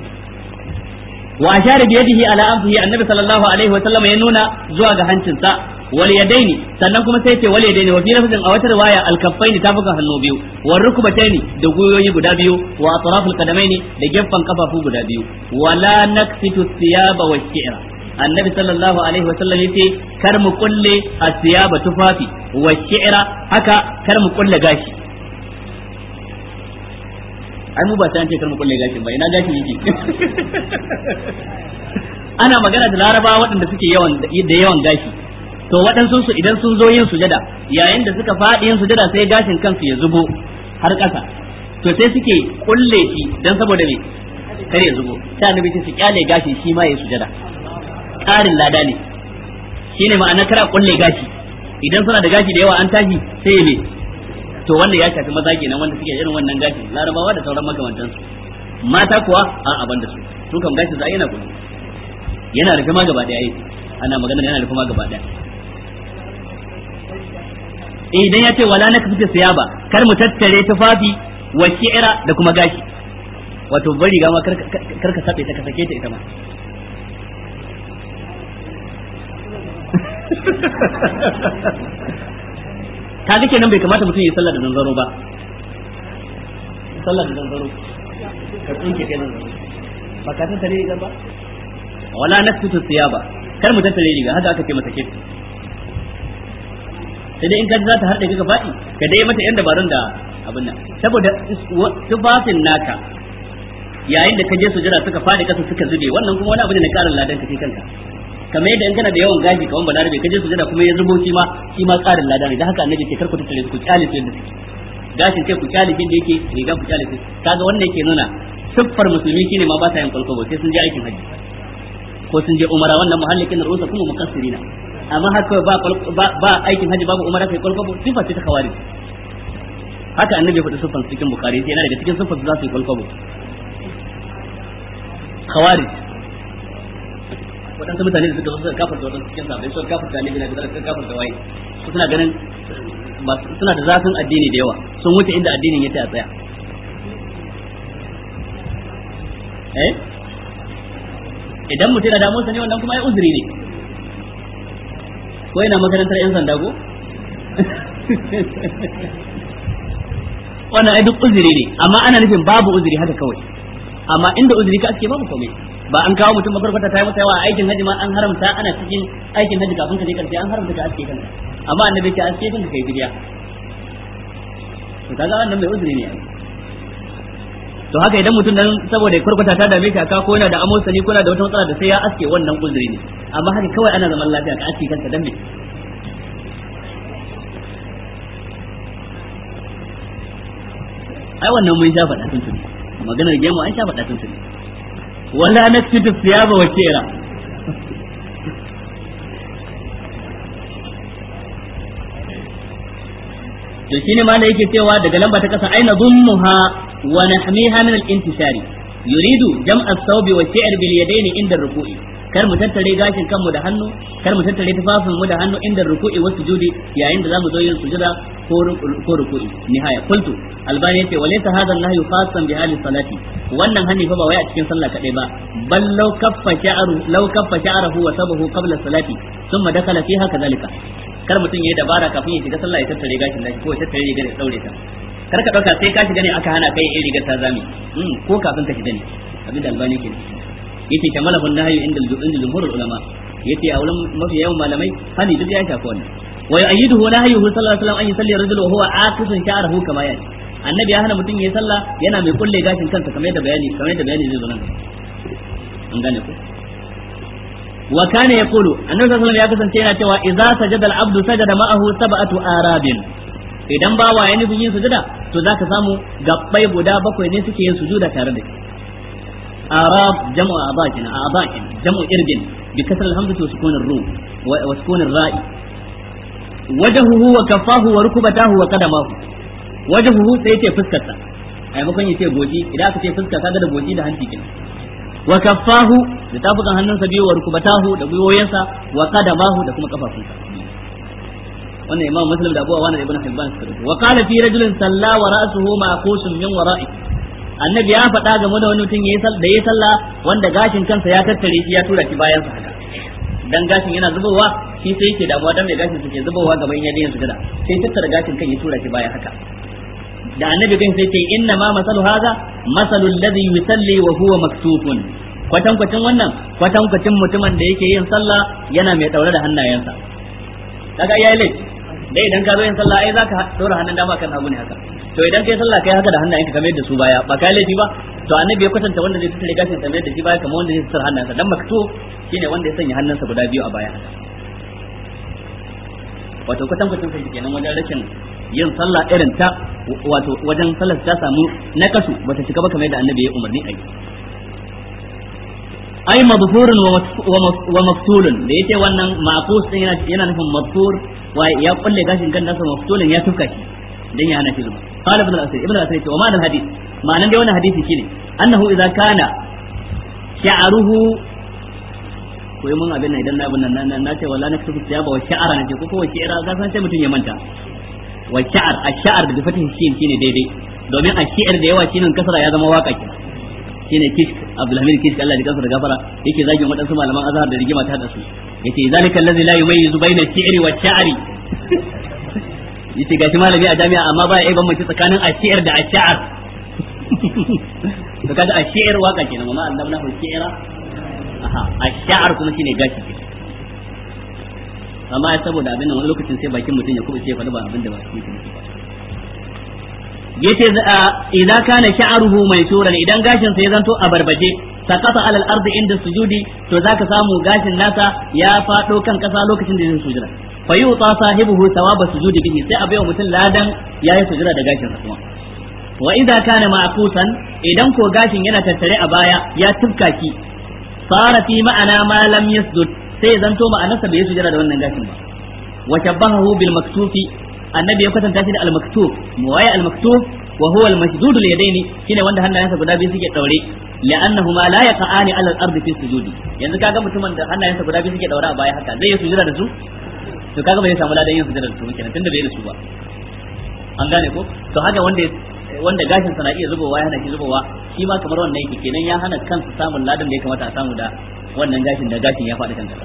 [SPEAKER 1] wa ashara bi yadihi ala anfihi annabi sallallahu alaihi wa sallam ya nuna zuwa ga hancinsa wal yadaini sannan kuma sai ce wal yadaini wa fi lafzin a wata riwaya al kaffaini tafukan hannu biyu wa rukbataini da guyoyi guda biyu wa atraful qadamaini da gefen kafafu guda biyu wala naksitu thiyaba wa shi'ra annabi sallallahu alaihi wa sallam yace kar mu kulle asiyaba tufafi wa shi'ra haka kar mu kulle gashi ai mu ba ta ce kar mu kulle gashin ba ina gashi yake ana magana da larabawa waɗanda suke yawan da yawan gashi to waɗansu su idan sun zo yin sujada yayin da suka faɗi yin sujada sai gashin kansu ya zubo har ƙasa to sai suke kulle shi dan saboda me kar ya zubo sai annabi ce su kyale gashi shi ma ya sujada ƙarin lada ne shine ma'ana kara kulle gashi idan suna da gashi da yawa an tashi sai me to wanda ya shafi maza kenan wanda suke irin wannan gashi larabawa da sauran makamantan su mata kuwa a aban da su su kam gashi za yana kulle yana rufe ma gaba daya ana magana yana rufe ma gaba daya eh idan ya ce wala nakfitu siyaba kar mu tattare tufafi wa shi'ra da kuma gashi wato bari ga ma kar kar ka sabe ta ka sake ta ita ma kaga kenan bai kamata mutum ya sallah da zanzaro ba sallah da zanzaro ka tsinke kai zanzaro ba ka tattare riga ba wala nakfitu siyaba kar mu tattare riga haka aka ce masa ke sai dai in ka za ta harɗe ka faɗi ka dai mata yan dabarun da abin nan saboda tufafin naka yayin da ka je sujada suka faɗi kasa suka zube wannan kuma wani abu ne na karin ladan ka kai kanka kamar yadda in kana da yawan gaji kawan balarabe ka je sujada kuma ya zubo shi ma shi ma karin ladan ne da haka annabi ce kar ku tattare ku kyale su yadda suke gashin kai ku kyale shi da yake riga ku kyale shi kaga wannan yake nuna siffar musulmi shine ma ba ta yin kwalkwabo sai sun je aikin haji ko sun je umara wannan muhallikin rusa kuma mukassirina amma haka ba ba aikin haji babu umara kai kwalkwabo sifa ce ta kawari haka annabi ya faɗi siffar cikin bukhari sai yana daga cikin siffar za su yi kwalkwabo kawari waɗansu mutane da suka zo suka kafarta waɗansu cikin sabai suka kafarta ne da suka kafarta waye su suna ganin suna da zafin addini da yawa sun wuce inda addinin ya tsaya eh idan mutum da damuwarsa ne wannan kuma ai uzuri ne ko yana makarantar yan sanda ko wannan ai duk uzuri ne amma ana nufin babu uzuri haka kawai amma inda uzuri ka aske babu komai ba an kawo mutum makarkwata ta yi masa yawa a aikin haji ma an haramta ana cikin aikin haji kafin ka je karshe an haramta ka aske kanka amma annabi ka aske kanka kai bidiya to kaga wannan mai uzuri ne to haka idan mutum nan saboda kurkuta ta dame ka ko yana da amosani ko yana da wata matsala da sai ya aske wannan uzuri ne amma haka kawai ana zaman lafiya ka aske kanka dan me ai wannan mun sha faɗa tun tuni maganar gemu an sha faɗa tun tuni wala nakfitu thiyaba wa kira to shine ma da yake cewa daga lamba ta kasa aina dhummuha wa nahmiha min al-intishari yuridu jam'a as-sawbi wa shi'r bil yadayn inda ruku'i kar mu tattare gashin kanmu da hannu kar mu tattare tufafin mu da hannu inda ruku'i wa sujudi yayin da zamu zo yin sujuda ko ko ruku'i nihaya qultu albani yace walaysa hadha an-nahyu khassan bi hali salati wannan hani fa ba wai a cikin sallah kadai ba bal law kaffa sha'ru law kaffa sha'ruhu wa sabahu qabla salati thumma dakala fiha kadhalika kar mutum yayi dabara kafin ya shiga sallah ya tattare gashin da ko ya tattare rigar ya daure ta kar ka dauka sai ka shiga ne aka hana kai yin rigar ta zami ko kafin ka shiga ne abin da albani ke yace kamalahu an-nahyu inda inda jumhurul ulama yace a wurin mafi yawan malamai hani duk ya shafi wannan wa yu'ayyiduhu nahyuhu sallallahu alaihi wasallam an yusalli ar-rajulu wa huwa aqisun sha'ruhu kama yani annabi ya hana mutum yayi sallah yana mai kulle gashin kansa kamar yadda bayani kamar yadda bayani zai zo nan an gane ko wa kana yaqulu annabi sallallahu alaihi wasallam ya kasance yana cewa idza sajada al-abdu sajada ma'ahu sab'atu arabin idan bawa ya nufin yin sujuda to zaka samu gabbai guda bakwai ne suke yin sujuda tare da shi arab jam'u abakin abakin jam'u irgin bi kasr al-hamzati wa sukun ar-ru wa sukun ar-ra'i wajhuhu wa kaffahu wa rukbatahu wa qadamahu wajhuhu sai yace fuskarsa ai makon yace goji idan aka ce fuska kaga da goji da hanci kenan wa kaffahu da tafukan hannunsa biyu wa rukbatahu da gwiwoyinsa wa qadamahu da kuma kafafunsa wannan imam muslim da abu awana da ibn hibban suka rubuta wa qala fi rajulin salla wa ra'suhu ma'qusun min wara'i annabi ya faɗa game da wani mutum yayi da yayi sallah wanda gashin kansa ya tattare shi ya tura shi bayan sa haka dan gashin yana zubowa shi sai yake damuwa dan mai gashin suke zubowa gaban yayin yin sujada sai tattara gashin kan ya tura shi bayan haka da annabi kan sai ce inna ma masalu hadha masalul ladhi yusalli wa huwa maktufun kwatan kwatan wannan kwatan kwatan mutumin da yake yin sallah yana mai daure da hannayensa kaga yayi laifi dai idan ka zo yin sallah ai zaka dora hannun dama kan hagu ne haka to idan kai sallah kai haka da hannayenka kamar yadda su baya ba kai laifi ba to annabi ya kwatanta wanda zai tsare gashin kamar yadda shi baya kamar wanda zai tsare hannunsa dan maktu shine wanda ya sanya hannunsa guda biyu a baya haka wato kwatan kwatan sai kenan wajen rashin yin sallah irin ta wato wajen sallar ta samu nakasu bata cika ba kamar yadda annabi ya umarni a yi ai madhurun wa maftulun da yace wannan maqus din yana yana nufin madhur wa ya kulle gashin kan nasa maftulun ya tuka shi dan ya hana shi zuba qala ibn al-asir ibn al-asir ce wa ma'anar hadith ma'anan dai wannan hadisi shine annahu idza kana sha'ruhu ko mun abin nan idan na abin nan na ce wala naktubu siyaba wa sha'ara ne ko ko shi'ra ga san sai mutun ya manta wa sha'ar ash-sha'ar da fatihi shin shine daidai domin ash-shi'r da yawa shine kasara ya zama waka ke shine Kishk Abdulhamid Kishk Allah ya kansa da gafara yake zagin wadansu malaman azhar da rigima ta hada su yace zalika allazi la yumayyizu bayna ash-shi'ri wa ash-sha'ri yace gashi malami a jami'a amma ba ya bambance tsakanin ash-shi'r da ash-sha'ar to kaga ash-shi'r waka kenan amma Allah na shi'ra aha ash-sha'ar kuma shine gashi kenan amma saboda abin nan wani lokacin sai bakin mutum ya kuɓuce fa ba abin da ba shi kenan yace idza kana sha'ruhu maysuran idan gashin sa ya zanto a barbaje sakata alal ardi inda sujudi to zaka samu gashin nasa ya fado kan kasa lokacin da yake sujuda fa yuta sahibuhu thawaba sujudi bihi sai abai mutum ladan yayi sujuda da gashin sa kuma wa idza kana ma'kusan idan ko gashin yana tattare a baya ya tufkaki fara fi ma'ana ma lam yasjud sai zanto ma'anarsa bai sujuda da wannan gashin ba wa shabbahu bil maktufi annabi ya kwatanta shi da al-maktub muwaya al-maktub wa huwa al-mashdud al-yadaini shine wanda hannayensa guda biyu suke daure li'annahuma la yaqa'ani 'ala al-ard fi sujudi yanzu kaga mutumin da hannayensa guda biyu suke daure a baya haka zai yi sujuda da su to kaga bai samu ladan yin sujuda da su kenan tunda bai da su ba an gane ko to haka wanda wanda gashin sa na iya zubowa ya hana shi zubowa shi ma kamar wannan yake kenan ya hana kansa samun ladan da ya kamata a samu da wannan gashin da gashin ya faɗi kan kasa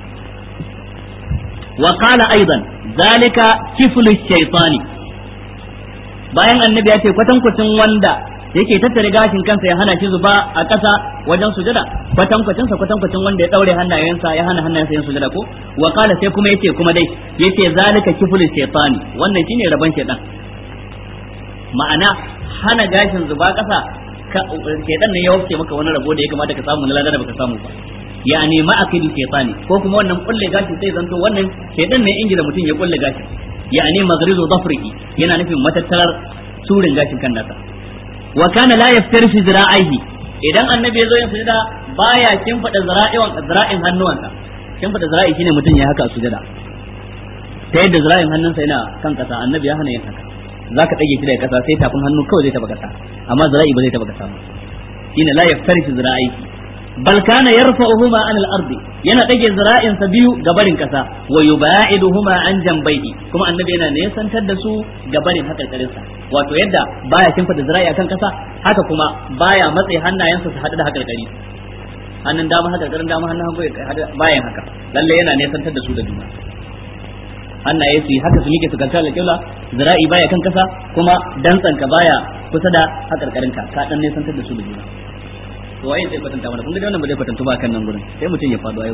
[SPEAKER 1] وقال أيضا ذلك كفل الشيطان bayan annabi ya ce kwatankwacin wanda yake tattare gashin kansa ya hana shi zuba a ƙasa wajen sujada kwatankwacin sa kwatankwacin wanda ya daure hannayensa ya hana hannayensa yin sujada ko wa qala sai kuma yace kuma dai yace zalika kiflu shaytani wannan shine rabon shaytan ma'ana hana gashin zuba ƙasa shaytan ne ya wuce maka wani rabo da ya kamata ka samu na lada da baka samu ba yani ma'akidi shaytani ko kuma wannan kulle gashi sai zanto wannan shaytan ne inji da mutum ya kulle gashi yani maghrizu dhafrihi yana nufin matattarar surin gashin kan nasa wa kana la yaftarisu zira'ihi idan annabi ya zo yin sujada baya kimfada zira'iwan zira'in hannuwansa kimfada zira'i shine mutum ya haka a sujada ta yadda zira'in hannunsa yana kan kasa annabi ya hana yin haka zaka dage shi daga kasa sai tafin hannu kawai zai taba kasa amma zira'i ba zai taba kasa ba shine la yaftarisu zira'ihi bal kana yarfa'uhuma an al-ard yana dage zira'in sa biyu gabarin kasa wa yubaiduhuma an jambayhi kuma annabi yana ne santar da su gabarin hakarkarin sa wato yadda baya kinfa da zira'i akan kasa haka kuma baya matse hannayensa su hadu da hakarkari hannun dama hakarkarin dama hannun hagu bayan haka lalle yana ne santar da su da juna hannaye su haka su mike su kanta alƙibla zira'i baya kan kasa kuma dantsanka baya kusa da hakarkarin ka ka dan ne santar da su da juna to waye zai kwatanta mana kun ga wannan ba zai kwatanta ba kan nan gurin sai mutum ya faɗo ayo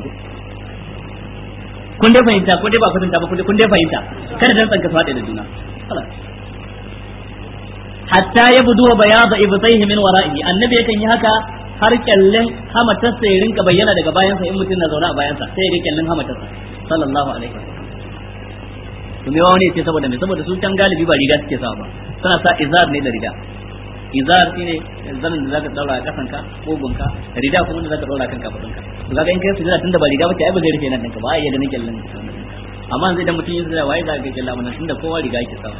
[SPEAKER 1] kun dai fahimta ko dai ba kwatanta ba kun dai fahimta kada dan tsanka faɗi da juna hatta yabdu bayada ibtayhi min wara'ihi annabi yakan yi haka har kyallin hamatarsa ya rinka bayyana daga bayansa in mutum na zaune a bayansa sai ya ga kyallin hamatarsa sallallahu alaihi wasallam to me wani ce saboda me saboda su can galibi ba riga suke sawa ba suna sa izar ne da riga izar shine zanin da zaka daura a kasanka kogunka rida kuma da zaka daura kanka fadinka to kaga in kai sujada tunda ba riga bace ai ba zai rufe nan ɗinka ba ai ya ganin kyallan amma zai dan mutum yin sujada waye zaka ga kyallan mun tunda kowa riga yake sawa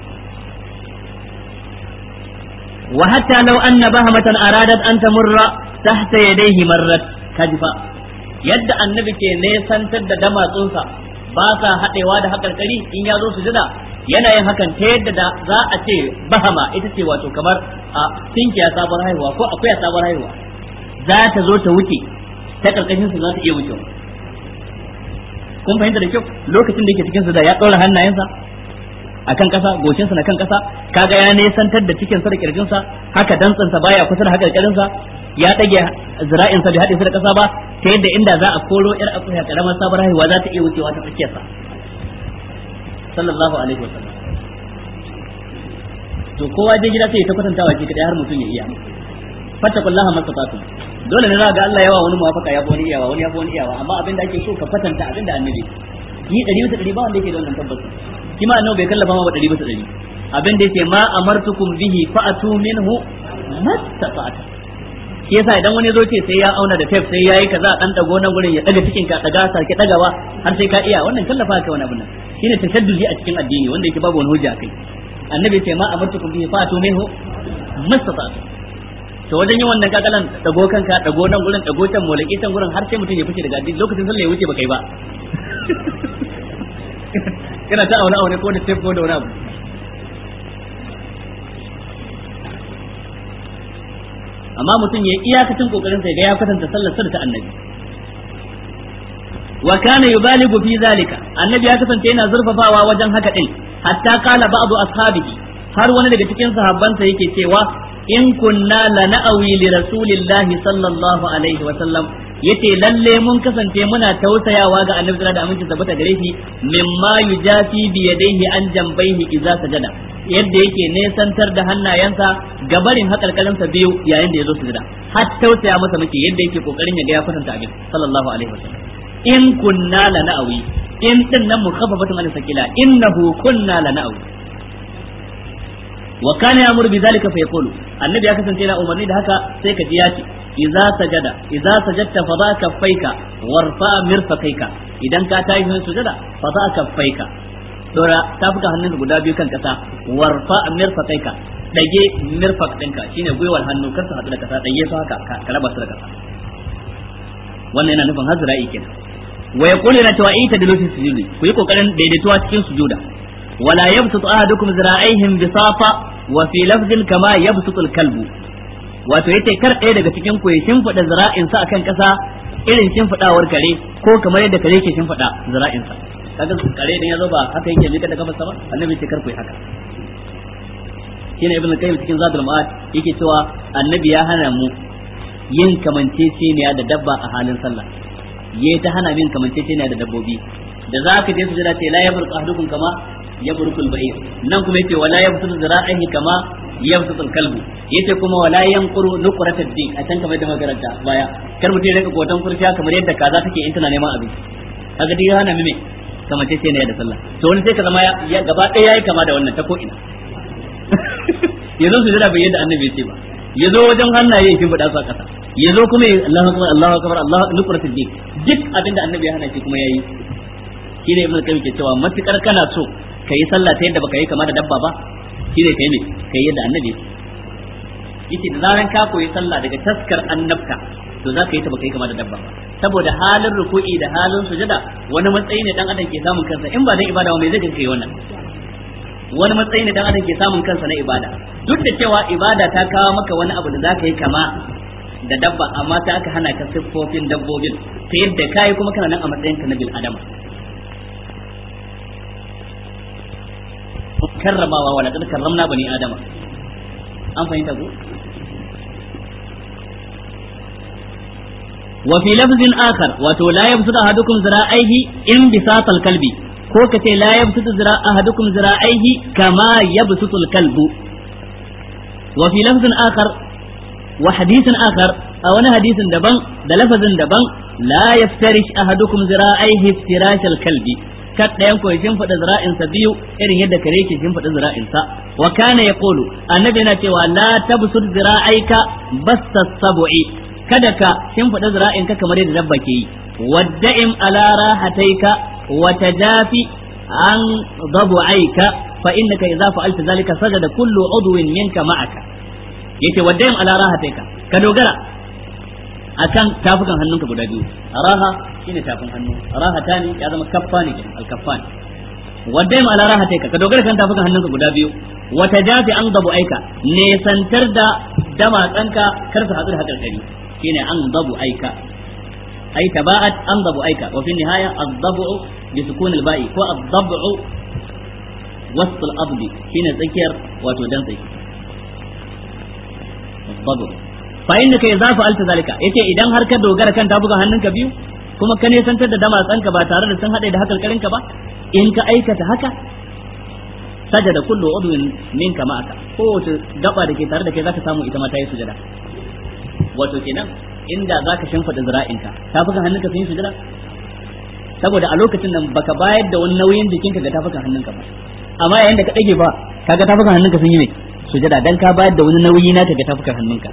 [SPEAKER 1] wa hatta law anna bahamatan aradat an tamurra tahta yadayhi marrat kadifa yadda annabi ke ne santar da damatsunsa ba sa hadewa da hakarkari in ya zo sujada yana yin hakan ta yadda da za a ce bahama ita ce wato kamar a tinkiya sabuwar haihuwa ko akuya sabuwar haihuwa za ta zo ta wuce ta karkashin su za ta iya wucewa kun fahimta da kyau lokacin da yake cikin su da ya ɗaura hannayensa akan kasa goshin sa na kan kasa kaga ya nesantar da cikin sa da kirjin sa haka dantsan sa baya kusa da haka kirjin sa ya dage zira'in sa bai hade su da kasa ba ta yadda inda za a koro yar akuya karamar sabuwar haihuwa za ta iya wucewa ta tsakiyar sa sallallahu alaihi wasallam to kowa je gida sai ya ta kwatantawa shi kadai har mutum ya iya fattakullaha mastata'tum dole ne za ga Allah yawa wani muwafaka ya wani iyawa wani ya wani iyawa amma abin da ake so ka kwatanta abin da annabi yi dari bisa dari ba wanda yake da wannan tabbata shi ma annabi bai kallafa ma ba dari bisa dari abin da yake ma amartukum bihi fa'atu minhu mastata'tum shi yasa idan wani zo ce sai ya auna da tape sai yayi kaza dan dago nan gurin ya daga cikin ka daga sarki dagawa har sai ka iya wannan kallafa ka wani abin nan shine tashaddudi a cikin addini wanda yake babu wani hujja kai annabi ce ma amartukum bihi fa'atu minhu mastata'tum to wajen yin wannan kakalan dago kanka dago nan gurin dago can molaki can gurin har sai mutum ya fice daga addini lokacin sallah ya wuce baka yi ba kana ta auna aune ko da tape ko da wani abu amma mutum ya iyakacin kokarin sa ga ya kwatanta sallar sa ta annabi wa kana yubaligu fi zalika annabi ya kasance yana zurfafawa wajen haka din hatta qala ba'du ashabihi har wani daga cikin sahabbansa yake cewa in kunna lana'awi li rasulillahi sallallahu alaihi wa sallam yace lalle mun kasance muna tausayawa ga annabi da aminci tabbata gare shi mimma yujafi bi yadayhi an jambaihi idza sajada yadda yake nesantar da hannayensa gabarin hakarkarinsa biyu yayin da yazo sujada har tausaya masa muke yadda yake kokarin ya ga ya kwatanta abin sallallahu alaihi wa sallam in kunna lana'awi in din nan mukhaffafatun an sakila innahu kunna lana'awi wa kana ya'muru bi zalika fa yaqulu annabi ya kasance yana umarni da haka sai ka ji ya ce idza sajada idza sajadta fa za kaffaika warfa mirfaqaika idan ka tayi hin sujada fa za kaffaika dora tafuka hannunka guda biyu kan kasa warfa mirfaqaika dage mirfaq dinka shine gwiwar hannu kar su hadu da kasa dage su haka ka raba su da kasa wannan yana nufin hazra'i kenan wa yaqulu na tawa'ita da lokacin sujudi ku yi kokarin daidaituwa cikin sujuda wala yabsutu ahadukum zira'aihim bisafa wa fi lafzin kama yabsutu al-kalbu wato yace kar ɗaya daga cikin ku ya shimfida zira'in sa akan kasa irin shimfidawar kare ko kamar yadda kare ke shimfida zira'in sa kaga kare idan ya zo ba haka yake mika da kafarsa ba annabi ce kar ku yi haka shine ibn qayyim cikin zadul ma'ad yake cewa annabi ya hana mu yin kamanceceniya da dabba a halin sallah yayi ta hana min kamanceceniya da dabbobi da za ka je su jira ce la yabruq ahadukum kama yabrukul ba'ir nan kuma yace wala yabsutu zira'ihi kama yabsutul kalbu yace kuma wala yanquru nuqratad din a can kamar da magaranta baya kar mutum ya rika gotan kurciya kamar yadda kaza take in tana neman abinci kaga dai hana mime kamanceceniya da sallah to wani sai ka zama ya gaba ɗaya yayi kama da wannan ta ko ina yanzu su jira bai yadda annabi ya ce ba yazo wajen hannaye ya kimfada su a kasa yazo kuma Allahu akbar Allahu akbar Allah nukratul din duk abinda annabi ya hana shi kuma yayi shine ibnu qayyim ke cewa matukar kana so kai sallah ta yadda baka yi kama da dabba ba shine kai ne kai yadda annabi yake da zaran ka koyi sallah daga taskar annabta to za ka yi ta baka yi kama da dabba ba saboda halin ruku'i da halin sujada wani matsayi ne dan adam ke samun kansa in ba dan ibada ba mai zai kai wannan wani matsayi ne dan adam ke samun kansa na ibada duk da cewa ibada ta kawo maka wani abu da zaka yi kama da dabba amma ta aka hana ka siffofin dabbobin ta yadda kai kuma kana nan a matsayin ka na bil adama karramawa wala kad karramna bani adama an fahimta ko wa fi lafzin akhar wato la yabsutu ahadukum zira'aihi in bisatal kalbi ko kace la yabsutu zira ahadukum zira'aihi kama yabsutu al-kalbu wa fi lafzin akhar wa hadithin akhar a wani hadisin daban da lafazin daban la yaftarish ahadukum zira'aihi iftirash al-kalbi kad dayan ko shin fada zira'insa biyu irin yadda kare yake shin fada zira'insa wa kana yaqulu annabi yana cewa la tabsut zira'aika basta sab'i kada ka shin fada zira'inka kamar yadda dabba ke yi wadda'im ala rahataika wa tajafi an dabu'aika fa innaka idza fa'alta zalika sajada kullu udwin minka ma'aka yake wadda'im ala rahataika ka dogara akan tafukan hannunka guda biyu raha shine tafin hannu raha tani ya zama kaffani al-kaffan wadda ma ala raha ka dogara kan tafukan hannunka guda biyu wa tajafi an dabu aika ne santar da damatsanka kar su hadu da hakarkari shine an dabu aika ai taba'at an dabu aika wa fi nihaya ad-dabu bi sukun al-ba'i ko ad-dabu wasl al-abdi shine tsakiyar wato dan tsaki ad-dabu fa innaka idza fa'alta zalika yace idan har ka dogara kan tafukan hannunka biyu kuma ka nesantar da damatsanka ba tare da sun hade da hakalkarinka ba in ka aikata haka sajada kullu udwin minka ma'aka ko wace gaba da ke tare da kai zaka samu ita ma ta yi sujada wato kenan inda zaka shimfida zira'inka tafukan hannunka sun yi sujada saboda a lokacin nan baka bayar da wani nauyin jikinka ga tafukan hannunka ba amma yayin da ka dage ba kaga tafukan hannunka sun yi ne sujada dan ka bayar da wani nauyi naka ga tafukan hannunka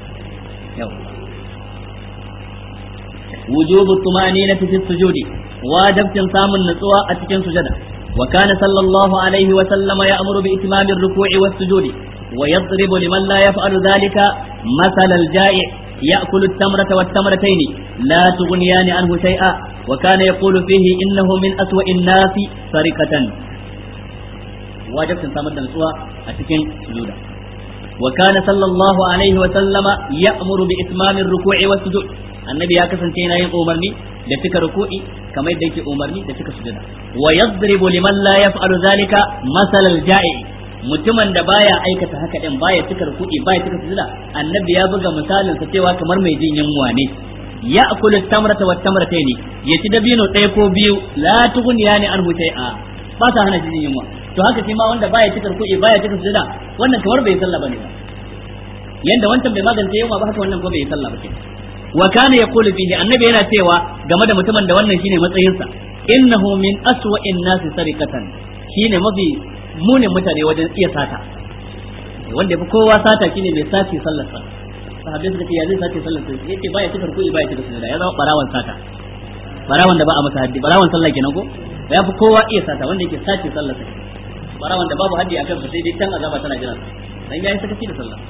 [SPEAKER 1] وجوب الطمأنينة في السجود واجب سام النسوة أتكن سجدا وكان صلى الله عليه وسلم يأمر بإتمام الركوع والسجود ويضرب لمن لا يفعل ذلك مثل الجائع يأكل التمرة والتمرتين لا تغنيان عنه شيئا وكان يقول فيه إنه من أسوأ الناس سرقة واجب سام النسوة أتكن سجدا wa kana sallallahu alaihi wa sallama ya'muru bi itmamir ruku'i was sujud annabi ya kasance yana yin umarni da cika ruku'i kamar yadda yake umarni da cika sujuda wa yadribu liman la yaf'alu zalika masal al-ja'i mutumin da baya aikata haka din baya cika ruku'i baya cika sujuda annabi ya buga misalin sa cewa kamar mai jin yunwa ne ya'kulu tamrata wat tamrataini yaci dabino ɗaya ko biyu la tughniyani anhu shay'a ba ta hana jin yunwa to haka shi ma wanda baya cika ruku'i baya cika sujuda wannan kamar bai sallah bane ba yanda wancan bai magance yunwa ba haka wannan ko bai sallah ba kenan wa kana yaqulu fihi annabi yana cewa game da mutumin da wannan shine matsayinsa innahu min aswa'in nasi sarikatan shine mafi munin mutane wajen iya sata wanda yafi kowa sata shine mai sati sallar sa sahabbai suka ce ya zai sace sallar sa yace baya cika ruku'i baya cika sujada ya zama barawan sata barawan da ba a masa haddi barawan sallah kenan ko ya fi kowa iya sata wanda yake sace sallar sa barawan da babu haddi akan sa sai dai can azaba tana jira dan yayi sakaci da sallah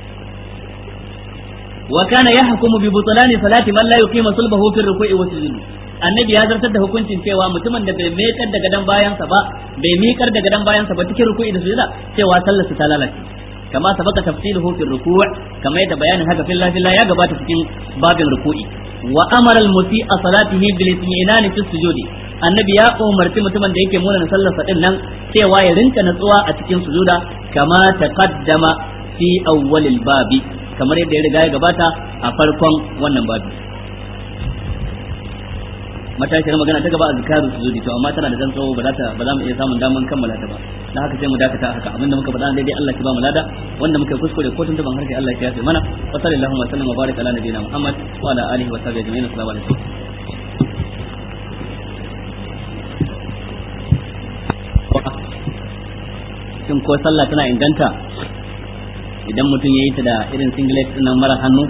[SPEAKER 1] wa kana yahkumu bi butlani salati man la yuqima sulbahu fi ruku'i wa sujud annabi ya zartar da hukuncin cewa mutumin da bai miƙar da gadan bayansa ba bai miƙar da gadan bayansa ba cikin ruku'i da sujuda cewa sallar sa ta lalace kama sabaka tafsiluhu fi ruku' kama yadda bayanin haka fillah fillah ya gabata cikin babin ruku'i wa amara al-musi'a salatihi bil itmi'nani fi sujudi annabi ya umarci mutumin da yake muna sallar sa din nan cewa ya rinka natsuwa a cikin sujuda kama taqaddama fi awwalil babi kamar yadda ya riga ya gabata a farkon wannan babi matashiyar magana ta gaba a zikaru sujudi to amma tana da dan tsawo ba za ta ba za mu iya samun daman kammala ta ba dan haka sai mu dakata haka abinda muka faɗa daidai Allah ya ba mu lada wanda muka kuskure ko tun ban harshe Allah ya yafe mana wa sallallahu alaihi wa sallam wa baraka ala nabiyina Muhammad wa ala alihi wa sahbihi ajma'in assalamu alaikum shin ko sallah tana inganta idan mutum ya yi ta da irin singlet din nan mara hannu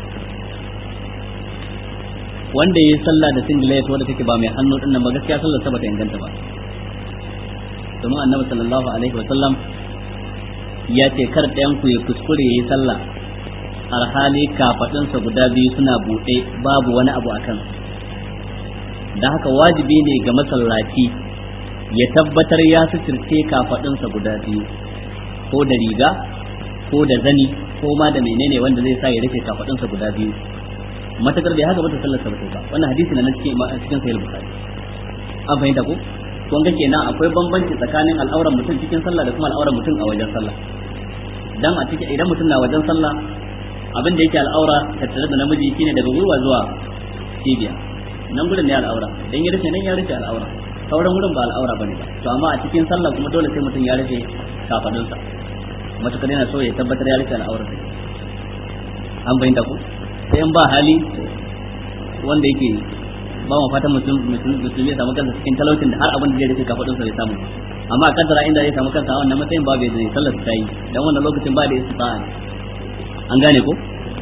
[SPEAKER 1] wanda ya yi sallah da singlet wanda take ba mai hannu din nan ba gaskiya sallar sa bata inganta ba domin annabi sallallahu alaihi wa sallam ya ce kar ɗayan ku ya kuskure ya yi sallah alhali kafadunsa guda biyu suna buɗe babu wani abu akan da haka wajibi ne ga masallaci ya tabbatar ya suturce kafadunsa guda biyu ko da riga ko da zani ko ma da menene wanda zai sa ya rufe kafadunsa guda biyu matakar bai haka ba ta sallar sa ba wannan hadisi na cikin cikin sahih bukhari an fahimta ko kun ga kenan akwai bambanci tsakanin al'auran mutum cikin sallah da kuma al'auran mutum a wajen sallah dan a cikin idan mutum na wajen sallah abin da yake al'aura tattare da namiji shine daga gwiwa zuwa cibiya nan gurin ne al'aura dan ya rufe nan ya rufe al'aura sauran gurin ba al'aura bane ba to amma a cikin sallah kuma dole sai mutum ya rufe kafadunsa matukar yana so ya tabbatar ya rufe al'aurarsa an bayyana ku sai in ba hali wanda yake ba mu fatan mutum musulmi ya samu kansa cikin talaucin da har abin da zai rufe kafadunsa bai samu amma a kaddara inda zai samu kansa a wannan matsayin babu yadda zai sallar ta yi dan wannan lokacin ba da istifa'a ne an gane ko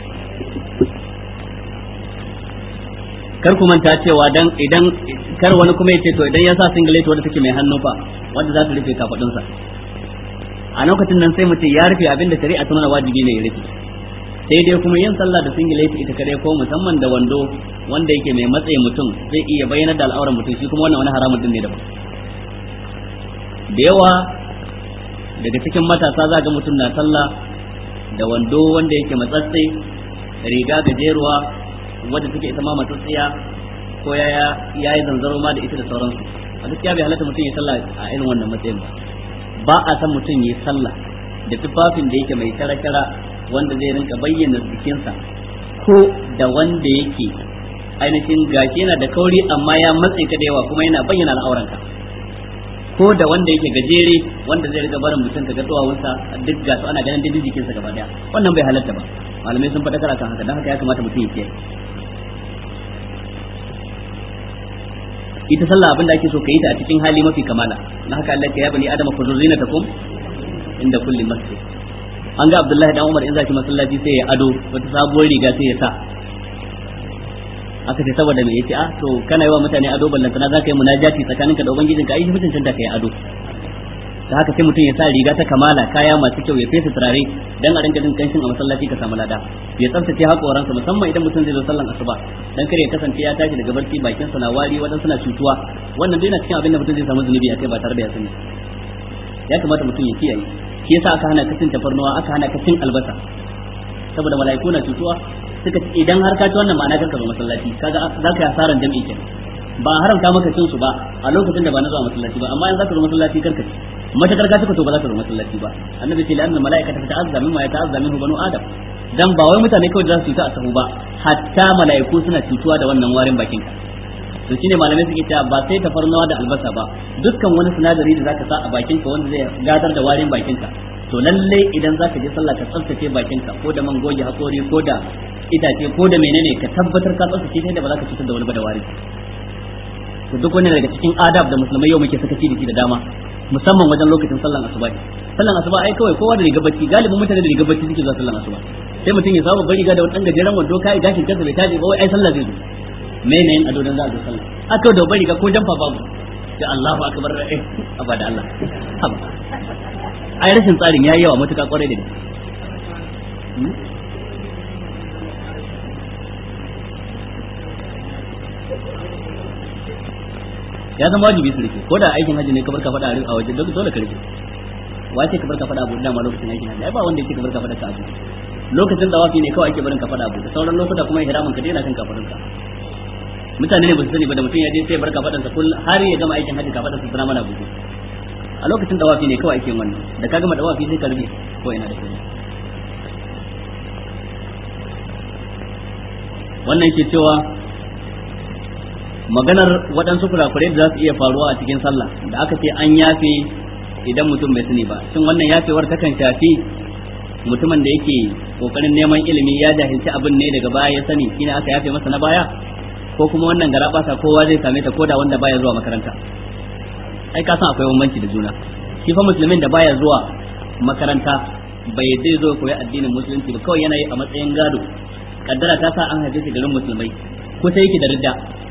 [SPEAKER 1] kar ku manta cewa dan idan kar wani kuma ya ce to idan ya sa singlet wanda take mai hannu fa wanda za ta rufe kafadunsa a lokacin nan sai mutum ya rufe abin da shari'a ta nuna wajibi ne ya rufe sai dai kuma yin sallah da singlet ita kadai ko musamman da wando wanda yake mai matsayin mutum zai iya bayyana da al'auran mutum shi kuma wannan wani haramun din ne daban da yawa daga cikin matasa za ga mutum na sallah da wando wanda yake matsatsi riga gajeruwa wadda take ita ma matsatsiya ko ya yayi zanzaro ma da ita da sauransu a gaskiya bai halatta mutum ya sallah a irin wannan matsayin ba ba a san mutum ya sallah da tufafin da yake mai kara-kara wanda zai rinka bayyana jikinsa ko da wanda yake ainihin gashi yana da kauri amma ya matse ka da yawa kuma yana bayyana al'auranka ko da wanda yake gajere wanda zai riga barin mutum kaga duwawunsa duk gasu ana ganin dindin jikinsa gaba daya wannan bai halatta ba malamai sun faɗa kan haka dan haka ya kamata mutum ya kiyaye ita sallah abinda ake so ka yi ta a cikin hali mafi kamala na haka Allah ya bani adama khudhu zinatakum inda kulli masjid an ga Abdullahi dan Umar in zaki masallaci sai ya ado wata sabuwar riga sai ya sa aka ce saboda me yace ah to kana yi wa mutane ado ballanta na zaka yi munajati tsakaninka da ubangijinka ai mutum tanta kai ado da haka sai mutum ya sa riga ta kamala kaya masu kyau ya fesa turare dan a rinka jin kanshin a masallaci ka samu lada ya tsaftace hakoransa musamman idan mutum zai zo sallan asuba dan kare ya kasance ya tashi daga barci bakin sa na wari wadan suna cutuwa wannan dai na cikin abin da mutum zai samu zunubi akai ba tare da ya sani ya kamata mutum ya kiyaye shi yasa aka hana ka cin tafarnuwa aka hana ka cin albasa saboda mala'iku na cutuwa suka ce idan har ka ci wannan ma'ana karka zo masallaci kaga za ka yi asaran jami'i kenan ba a haramta maka cin su ba a lokacin da ba na zuwa masallaci ba amma yanzu za ka zo masallaci karka ci matakar ka to ba za ka zo masallaci ba annabi ce la'anna mala'ikata ta ta'azza mimma ya ta'azza minhu banu adam dan ba wai mutane kawai za su yi ta a sahu ba hatta mala'iku suna cutuwa da wannan warin bakin ka to shine malamai suke cewa ba sai tafarnuwa da albasa ba dukkan wani sinadari da zaka sa a bakin ka wanda zai gadar da warin bakin ka to lalle idan zaka je sallah ka tsaftace bakin ka ko da man goge hakori ko da itace ko da menene ka tabbatar ka tsaftace ta da ba za ka cutar da wani ba da wari to duk wani daga cikin adab da musulmai yau muke sakaci da shi da dama musamman wajen lokacin sallan asuba sallan asuba ai kawai kowa da riga bacci galibin mutane da riga bacci suke zuwa sallan asuba sai mutum ya samu bari riga da wani gajeren wando kai gashin kansa bai taje ba wai ai sallah zai zo me ne yin ado dan za a zo sallah aka da bari riga ko jamfa babu da Allahu akbar eh abada Allah haba ai rashin tsarin yayi yawa mutuka kwarai da ni ya zama wajibi su rike ko da aikin haji ne ka barka fada a waje dole ka rike wace ka barka fada abu da ma lokacin aikin haji ai ba wanda yake ka barka fada ka abu lokacin dawafi ne kawai ake barin ka fada abu da sauran lokuta kuma ihramin ka daina kan kafarin ka mutane ne ba su sani ba da mutum ya je sai barka fadan sa kull har ya gama aikin haji ka fada su tsara mana abu a lokacin dawafi ne kawai ake wannan da ka gama dawafi sai ka rubi ko ina da kai wannan yake cewa maganar waɗansu kurakurai da za su iya faruwa a cikin sallah da aka ce an yafe idan mutum bai sani ba shin wannan yafewar takan shafi mutumin da yake kokarin neman ilimi ya jahilci abin ne daga baya ya sani shine aka yafe masa na baya ko kuma wannan gara basa kowa zai same ta koda wanda baya zuwa makaranta ai ka san akwai bambanci da juna shi fa musulmin da baya zuwa makaranta bai zai zo koyi addinin musulunci ba kawai yana yi a matsayin gado kaddara ta sa an haife shi garin musulmai ko sai yake da ridda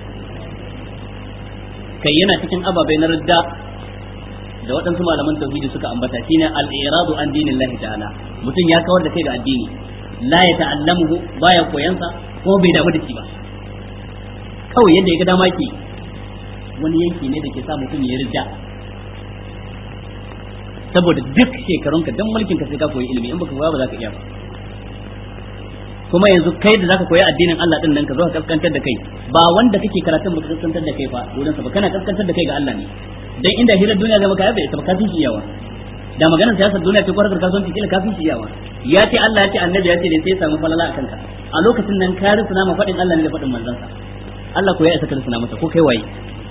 [SPEAKER 1] kai yana cikin ababai na ridda da waɗansu malaman tauhidi suka ambata shine al-iradu an dinillahi ta'ala mutum ya kawar da kai ga addini la ya ta'allamuhu baya koyansa ko bai damu da shi ba kawai yadda ya ga dama ke wani yanki ne da ke sa mutum ya ridda saboda duk shekarunka dan mulkin ka sai ka koyi ilimi in baka koya ba za ka iya ba kuma yanzu kai da zaka koyi addinin Allah din nan ka zo ka kaskantar da kai ba wanda kake karatun ba ka kaskantar da kai fa wurin sa ba kana kaskantar da kai ga Allah ne dan inda hirar duniya zai maka yabe ita ba ka fi yawa da maganar siyasar duniya ce ko harkar kasuwanci kila ka fi yawa ya ce Allah ya ce annabi ya ce ne sai ya samu falala akan ka a lokacin nan ka rusuna ma fadin Allah ne da fadin manzon sa Allah ko ya isa ka rusuna masa ko kai waye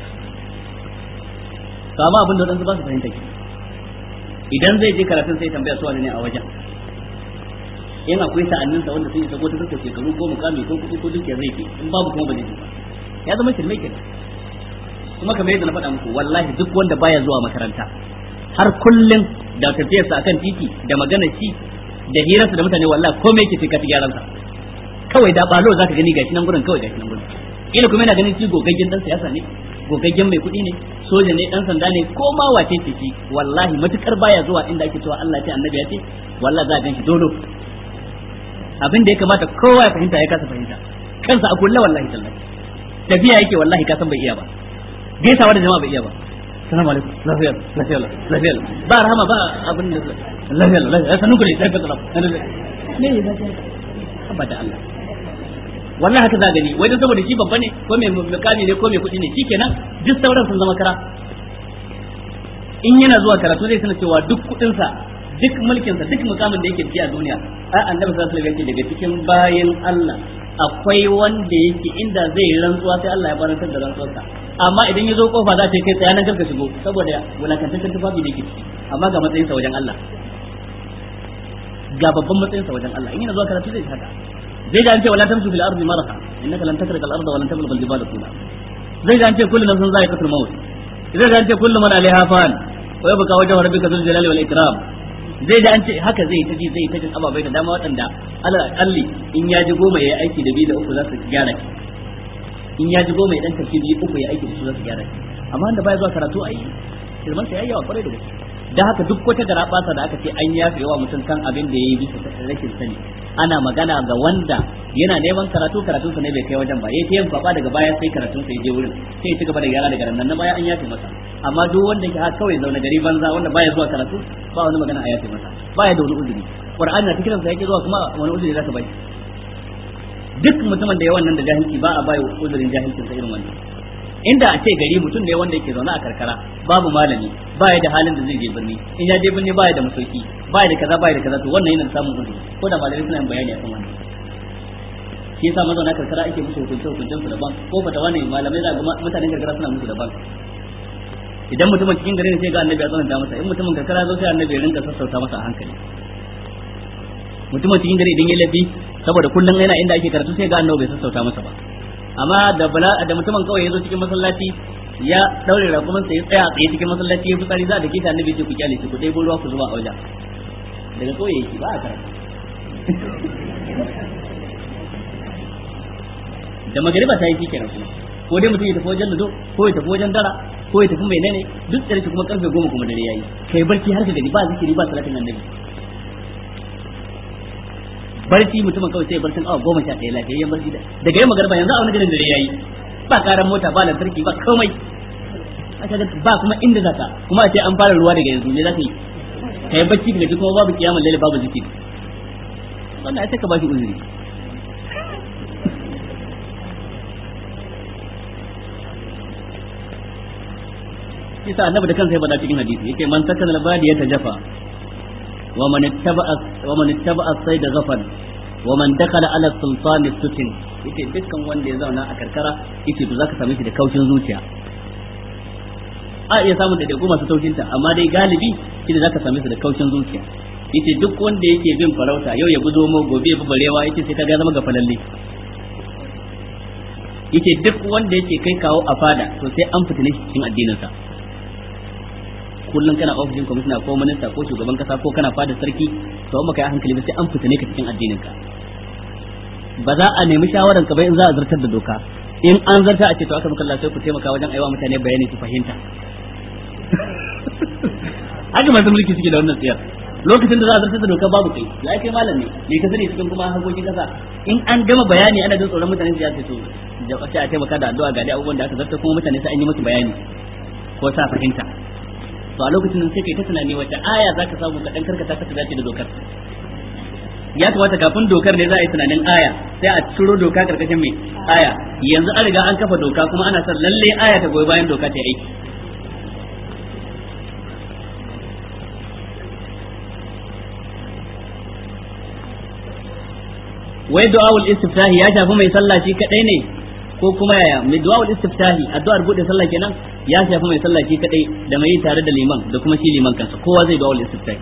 [SPEAKER 1] to amma abin da wadansu ba su fahimta ki idan zai je karatun sai tambaya su wani ne a wajen in akwai sa'annin sa wanda sun yi sako ta suka shekaru ko mukami ko kuɗi ko dukiya zai ce in babu kuma ba zai ba ya zama shirme kenan kuma kamar yadda na faɗa muku wallahi duk wanda baya zuwa makaranta har kullun da tafiyar sa akan titi da maganar shi da hirar sa da mutane wallahi komai yake sai ka ci gyaran sa kawai da balo zaka gani gashi nan gurin kawai gashi nan gurin ina kuma yana ganin shi gogaggen dan siyasa ne gogaggen mai kuɗi ne soja ne dan sanda ne ko ma wace ce shi wallahi matukar baya zuwa inda ake cewa Allah ya ce annabi ya ce wallahi za ka ganshi dolo abin da ya kamata kowa ya fahimta ya kasa fahimta kansa a kulla wallahi tallahi tafiya yake wallahi ka san bai iya ba gaisawa da jama'a bai iya ba assalamu alaikum lafiya lafiya lafiya ba rahama ba abin da lafiya lafiya sanin ku ne sai ka tsara ne ya dace abada Allah wallahi haka za gani wai dan saboda shi babba ne ko mai mukami ne ko mai kuɗi ne shikenan duk sauran sun zama kara in yana zuwa karatu zai sanar cewa duk kuɗin sa duk mulkin sa duk mukamin da yake ciki a duniya ai annabi sallallahu alaihi wasallam daga cikin bayin Allah akwai wanda yake inda zai rantsuwa sai Allah ya barantar da rantsuwarsa amma idan ya zo kofa za ta kai tsaya nan karka shigo saboda wulakantaccen tufafi da yake ciki amma ga matsayin sa wajen Allah ga babban matsayin sa wajen Allah in yana zuwa karatu zai haka zai ga an ce wala tamsu fil ardi maraha innaka lan takrika al arda wa lan tablugha al jibala tula zai ga an ce kullu nafsin za'iqatul maut zai ga an ce kullu man alaiha fan wa yabqa wajhu rabbika dhul jalali wal ikram zai da an ce haka zai ta ji zai ta jin ababai da dama waɗanda ala akalli in ya ji goma ya aiki da biyu da uku za su gyara ki in ya ji goma ya dan tafi biyu uku ya aiki da su za su gyara ki amma wanda baya zuwa karatu ai shirman sa yayi yawa kwarai da gaske da haka duk wata garabasa da aka ce an yafe wa mutum kan abin da yayi bisa rashin sani ana magana ga wanda yana neman karatu karatun sa ne bai kai wajen ba yayi ta yin kwaba daga baya sai karatun sa ya je wurin sai ya ci gaba da gyara daga nan na baya an yafe masa amma duk wanda yake haka kawai zaune gari banza wanda baya zuwa karatu ba wani magana a yafe masa baya da wani uzuri qur'ani na cikin sa yake zuwa kuma wani uzuri zaka bai duk mutumin da ya wannan da jahilci ba a bai uzurin jahilcin sa irin wannan inda a ce gari mutum ne wanda yake zaune a karkara babu malami baya da halin da zai je birni in ya je birni baya da masauki baya da kaza baya da kaza to wannan yana samun uzuri ko da malamai suna yin bayani akan wannan shi yasa mazauna karkara ake musu hukunce hukuncen su daban ko fatawa ne malamai za ga mutanen karkara suna musu daban idan mutumin cikin gari ne sai ga annabi ya tsananta masa in mutumin karkara zo sai annabi ya rinka sassauta masa a hankali mutumin cikin gari idan ya lafi saboda kullum yana inda ake karatu sai ga annabi bai sassauta masa ba amma da bala da mutumin kawai ya zo cikin masallaci ya daure rakuman sa ya tsaya tsaye cikin masallaci ya fitsari za da kita annabi ce ku kyale shi ku dai ruwa ku zuba a wajen daga kawai yake ba a karatu da magariba ta yi shi kenan kuma ko dai mutum ya tafi wajen ludo ko ya tafi wajen dara ko ya tafi menene duk tsare shi kuma karfe goma kuma dare yayi kai barci har ka gani ba zikiri ba salatin annabi barci mutumin kawai sai barcin awa goma sha ɗaya lafiyayyen barci da daga yin magariba yanzu a wani gidan dare yayi ba karan mota ba lantarki ba komai aka ga ba kuma inda zaka kuma a ce an fara ruwa daga yanzu me zaka yi kai barci daga ji kuma babu kiyamul laili babu zikiri wannan ai ka ba shi uzuri kisa annabi da kansa ya faɗa cikin hadisi yake man sakana al-badi ya tajafa wa man ittaba'a wa man ittaba'a sayda ghafal wa man dakala ala sultan sutin yake dukkan wanda ya zauna a karkara yake to zaka same shi da kaushin zuciya a iya samun da dago masu taushinta amma dai galibi shine zaka same shi da kaushin zuciya yace duk wanda yake bin farauta yau ya guzo mo gobe ya barewa yace sai kaga zama gafalalle yace duk wanda yake kai kawo a fada to sai an fitine shi cikin addinin sa kullun kana ofishin commissioner ko minista ko shugaban kasa ko kana fada sarki to amma kai hankali ba sai an fitine ka cikin addinin ka ba za a nemi shawaran ka bai in za a zartar da doka in an zarta a ce to aka maka Allah sai ku taimaka wajen aiwa mutane bayani su fahimta haka masu mulki suke da wannan tsiyar lokacin da za a zartar da doka babu kai ya kai malam ne me ka sani cikin kuma hakokin kasa in an gama bayani ana jin tsoron mutane su ya ce to sai a taimaka da addu'a ga dai abubuwan da aka zartar kuma mutane sai an yi musu bayani ko sa fahimta to a lokacin nan sai kai ta tunani wata aya zaka samu ka dan karkata ka dace da dokar ya kamata kafin dokar ne za a yi tunanin aya sai a ciro doka karkashin mai aya yanzu an riga an kafa doka kuma ana son lalle aya ta goyi bayan doka ta yi aiki wai du'aul istiftahi ya shafi mai sallah shi kadai ne ko kuma yaya mai du'aul istiftahi addu'ar bude sallah kenan ya shafi mai sallah shi kadai da mai tare da liman da kuma shi liman kansa kowa zai du'aul istiftahi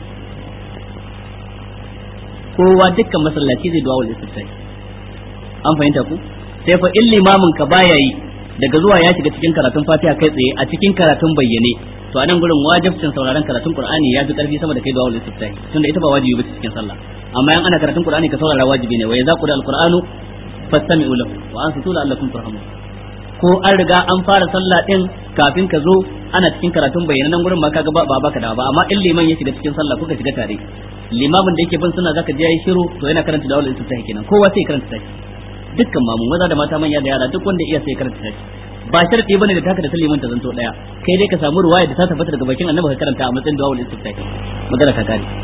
[SPEAKER 1] kowa dukkan masallaci zai du'aul istiftahi an fahimta ku sai fa in limamin ka baya yi daga zuwa ya shiga cikin karatun Fatiha kai tsaye a cikin karatun bayyane to a nan gurin wajibcin sauraron karatun Qur'ani ya fi karfi sama da kai du'aul istiftahi tunda ita ba wajibi ba cikin sallah amma in ana karatun Qur'ani ka saurara wajibi ne wa yaza qura al-Qur'anu fastami'u lahu wa ansitu la'allakum turhamun ko an riga an fara sallah din kafin ka zo ana cikin karatun bayyana nan gurin ma kaga ba baka da ba amma in liman ya shiga cikin sallah kuka shiga tare limamin da yake bin sunna zaka je yayi shiru to yana karanta da wal istiftahi kenan kowa sai karanta tashi dukkan mamu maza da mata manya da yara duk wanda iya sai karanta tashi ba sharti bane da taka da liman ta zanto daya kai dai ka samu ruwaya da ta tabbata daga bakin annabi ka karanta a matsayin da wal istiftahi magana ka kare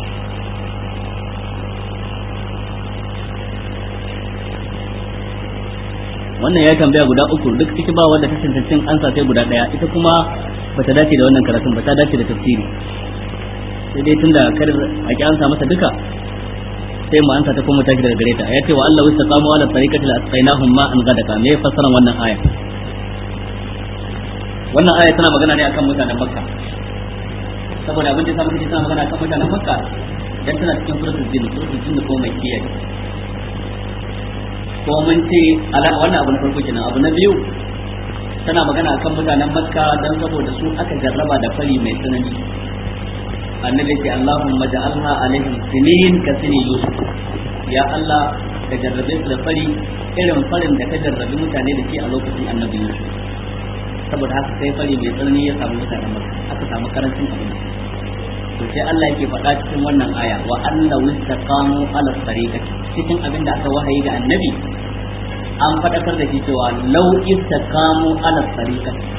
[SPEAKER 1] wannan ya tambaya guda uku duk ciki ba wanda ta cancancin ansa sai guda daya ita kuma bata dace da wannan karatun ba ta dace da tafsiri sai dai tunda kar a ki ansa masa duka sai mu ansa ta kuma tashi daga gare ta ya ce wa Allah wastaqamu ala tariqati al-asqainahum ma an gadaka me ya fassara wannan aya wannan aya tana magana ne akan mutanen Makka saboda abin da ya samu kace tana magana akan mutanen Makka dan tana cikin suratul jin suratul jin ko mai kiyaye ko mun ce ala wannan abu na farko kenan abu na biyu tana magana akan mutanen Makka dan saboda su aka jarraba da fari mai tsanani annabi ce Allahumma ja'alha alaihim sinin ka sini yusuf ya Allah ka jarrabe su da fari irin farin da ka jarrabi mutane da shi a lokacin annabi yusuf saboda haka sai fari mai tsanani ya samu mutanen Makka aka samu karancin abinci to sai Allah yake faɗa cikin wannan aya wa anna wastaqamu ala tariqati cikin abin da aka wahayi ga annabi an faɗakar da shi cewa law istaqamu ala tariqati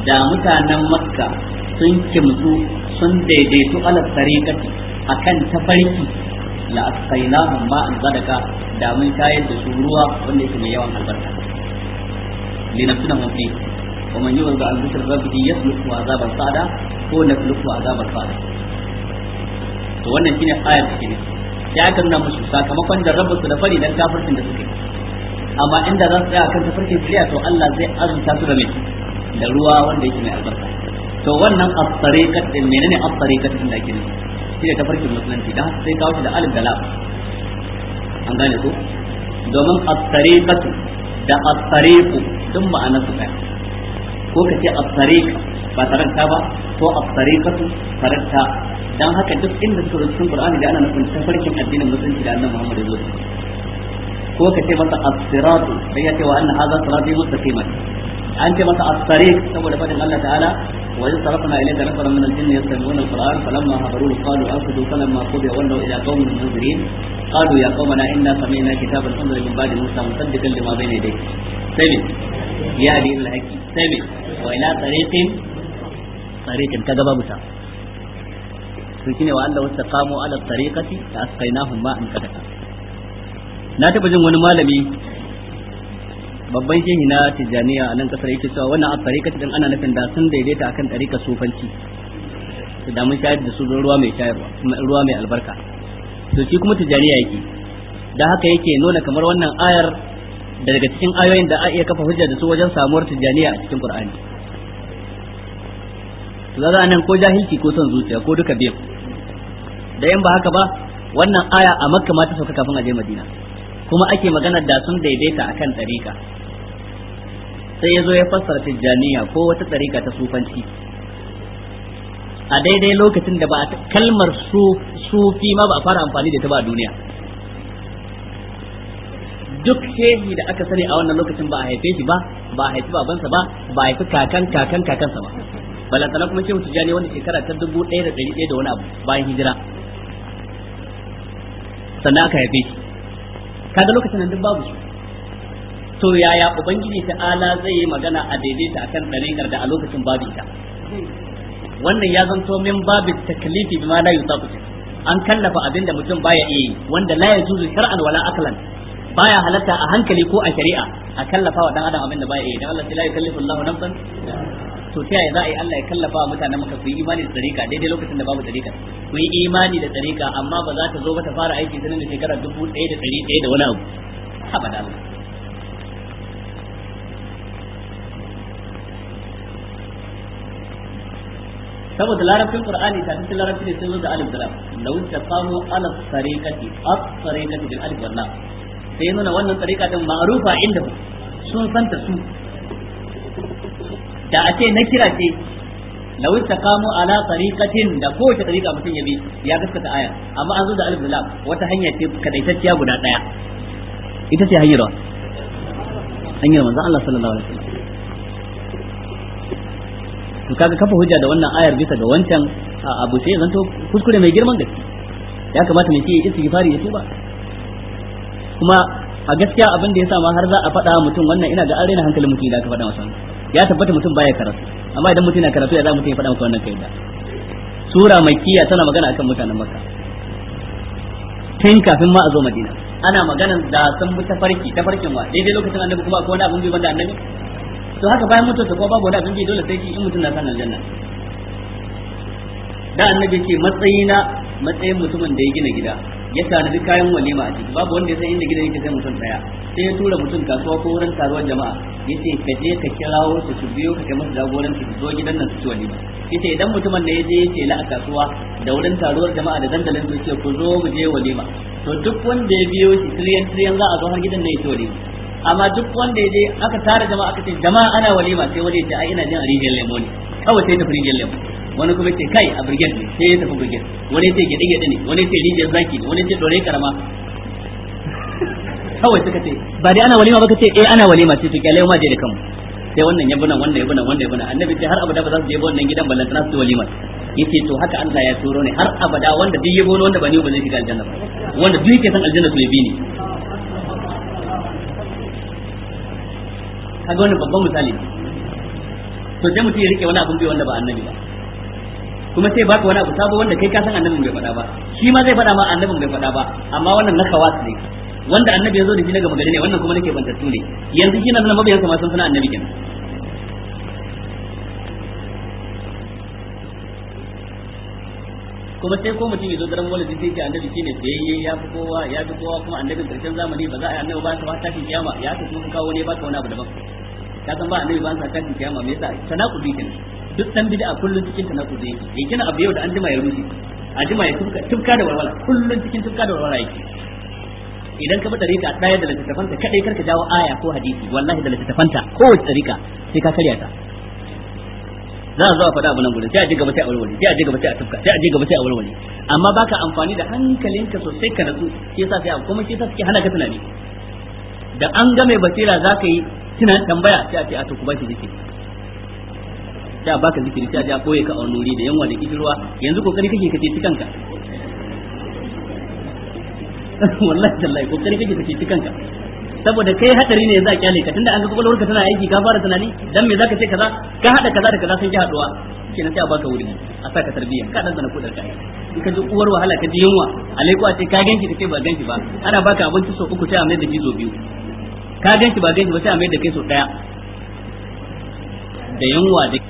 [SPEAKER 1] da mutanen makka sun kimtsu sun daidaitu ala tariqati akan tafarki la asqainahum ma'an sadaka da mun shayar da su ruwa wanda yake mai yawan albarka linafsinahum fi wa man yu'adha an dhikri rabbih yasluku azaban sada ko nasluku azaban sada to wannan shine ayar take ne ya kan na musu sakamakon jarrabar su da fari dan kafircin da suke amma inda za su tsaya kan tafarkin shari'a to Allah zai azunta su da mai da ruwa wanda yake mai albarka to wannan as-tariqat din menene as-tariqat din da ake nufi shi ne tafarkin musulunci dan sai kawo shi da alif da lam an gane ko domin as-tariqatu da as-tariqu duk ma'anar su ɗaya ko ka ce as-tariq ba taranta ba ko as-tariqatu taranta dan haka duk inda suka zo cikin Qur'ani da ana nufin tafarkin addinin musulunci da Annabi Muhammad ya zo ko ka ce masa as-siratu sai ya ce wa anna hadha sirati mustaqiman an ce masa as-tariq saboda fadin Allah ta'ala wa in sarafna ilayka nafaran min al-jinni yastami'una al-Qur'an falamma hadaruhu qalu anfidu falamma qudiya wallaw ila qaumin munzirin qalu ya qaumana inna sami'na kitaban unzila min ba'di Musa musaddiqan lima bayna yadayhi sai ya di al-haqi sai wa ila tariqin tariqin kaga babu ta to shine wa Allah wastaqamu ala tariqati fa asqainahum ma'an kadaka na taba jin wani malami babban shehi na Tijaniya a nan kasar yake cewa wannan a tariqati din ana nufin da sun daidaita akan tariqar sufanci da mun shayar da su ruwa mai shayarwa ruwa mai albarka to shi kuma Tijaniya yake da haka yake nuna kamar wannan ayar daga cikin ayoyin da a iya kafa hujja da su wajen samuwar Tijaniya a cikin Qur'ani zaza nan ko jahilci ko son zuciya ko duka biyu da yan ba haka ba wannan aya a Makka ma ta sauka kafin a je Madina kuma ake magana da sun daidaita akan tariqa sai yazo ya fassara Tijaniya ko wata tariqa ta sufanci a daidai lokacin da ba kalmar su sufi ma ba a fara amfani da ta ba a duniya duk shehi da aka sani a wannan lokacin ba a haife shi ba ba a haifi babansa ba ba a haifi kakan kakan kakansa ba balantana kuma shehu Tijani wanda shekara ta dubu ɗaya da ɗari ɗaya da wani abu bayan hijira sannan aka haife shi kaga lokacin nan duk babu su to yaya ubangiji ta'ala zai yi magana a daidaita akan ɗariƙar da a lokacin babu ita wannan ya zanto min babu taklifi bima la yutaqu an kallafa abinda mutum baya iya yi wanda la yajuzu shar'an wala aklan baya halatta a hankali ko a shari'a a kallafa wa dan adam abinda baya iya dan Allah la yukallifu Allahu nafsan to ta yaya za a yi Allah ya kallafa wa mutanen maka ku yi imani da tsarika daidai lokacin da babu tsarika ku yi imani da tsarika amma ba za ta zo ba ta fara aiki sanin da shekara dubu ɗaya da ɗari ɗaya da wani abu haba da Allah saboda larabcin qur'ani ta cikin larabci ne sun zo da alif da lam law taqamu ala tsarikati as tsarikati bil alif wal lam sai nuna wannan tsarika din ma'rufa inda sun santa su da a ce na kira ce law taqamu ala tariqatin da kowace tariqa mutum ya bi ya gaskata aya amma an zo da alif da lam wata hanya ce kadaitacciya guda daya ita ce hanyar hanyar manzon Allah sallallahu alaihi wasallam to kaga kafa hujja da wannan ayar bisa ga wancan abu sai zanto kuskure mai girman gaske ya kamata mai ce istighfari ya tuba kuma a gaskiya abin da yasa ma har za a faɗa mutum wannan ina ga an raina hankalin mutum da aka faɗa masa ya tabbata mutum baya karatu amma idan mutum yana karatu ya za mutum ya faɗa maka wannan kai da sura makkiya tana magana akan mutanen makka tun kafin ma a zo madina ana maganan da sun bi tafarki tafarkin wa daidai lokacin annabi kuma akwai wani abin bi banda annabi to haka bayan mutuwa ta kuma babu wani abin bi dole sai in mutum na san aljanna da annabi ce matsayina matsayin mutumin da ya gina gida ya tanadi kayan walima a ciki babu wanda ya san inda gidan yake sai mutum daya sai ya tura mutum kasuwa ko wurin taruwar jama'a yace ka je ka kirawo su su biyo ka kai musu jagoranci su zo gidan nan su ci walima yace idan mutumin da ya je yace la a kasuwa da wurin taruwar jama'a da dandalin su ce ku zo mu je walima to duk wanda ya biyo shi tiriyan tiriyan za a zo har gidan nan ya ci walima amma duk wanda ya je aka tara jama'a aka ce jama'a ana walima sai wani ya ce ai ina jin a rijiyar lemo ne kawai sai ta rijiyar lemo wani kuma ce kai a brigade ne sai ya tafi brigade wani ce gidi gidi ne wani ce rijiyar zaki ne wani ce dore karama kawai suka ce ba dai ana walima ba ka ce eh ana walima ce to kyale ma je da kanmu sai wannan ya bunan wannan ya bunan wannan ya bunan annabi ce har abada ba za su je ba wannan gidan ballantana su walima yace to haka Allah ya turo ne har abada wanda duk yabo wanda ba ni ba zai shiga aljanna ba wanda duk yake san aljanna to ya bi ni kaga wannan babban misali to sai mutum ya rike wani abin bai wanda ba annabi ba kuma sai baka wani abu sabo wanda kai ka san annabin bai faɗa ba shi ma zai faɗa ma annabin bai faɗa ba amma wannan na kawas ne wanda annabi ya zo da shi daga magana ne wannan kuma nake bantattu ne yanzu shi nan mabiyan sa ma sun sana annabi kenan kuma sai ko mutum ya zo garin maulidi sai ce annabi shine tsayayye ya fi kowa ya fi kowa kuma annabin karshen zamani ba za a yi annabi ba sa ba tashin kiyama ya ta kuma kawo ne baka wani abu daban ka san ba annabi ba sa tashin kiyama me yasa tanakudi kenan duk dan bid'a kullun cikin tanakudi yake ya kina abu yau da an jima ya rushe a jima ya tufka tufka da walwala kullun cikin tufka da walwala yake idan ka bi tarika daya da littattafanta kadai karka jawo aya ko hadisi wallahi da littattafanta kowace tarika sai ka karya ta za a zo a faɗa abu nan gudun sai a ji gaba sai a walwale sai a ji gaba sai a tufka sai a ji gaba sai a walwale amma baka amfani da hankalinka sosai ka natsu shi yasa sai kuma shi yasa suke hana ka tunani da an ga mai basira zaka yi tunan tambaya sai a ce a to ku bashi zikiri sai a baka zikiri sai a ji a koye ka a nuri da yanwa da kishirwa yanzu kokari kake kace ci kanka wallahi tallahi kokari kake kace ci kanka saboda kai hadari ne yanzu a kyale ka tunda an ga kwakwalwarka tana aiki ka fara tunani dan me zaka ce kaza ka hada kaza da kaza sun ki haduwa kenan sai a baka wuri a saka tarbiyya ka dan zana kudar ka in ka ji uwar wahala ka ji yunwa alaiku a ce ka ganki kace ba ganki ba ana baka abinci so uku sai a mai da gizo biyu ka ganki ba ganki ba sai a mai da kai so daya da yunwa da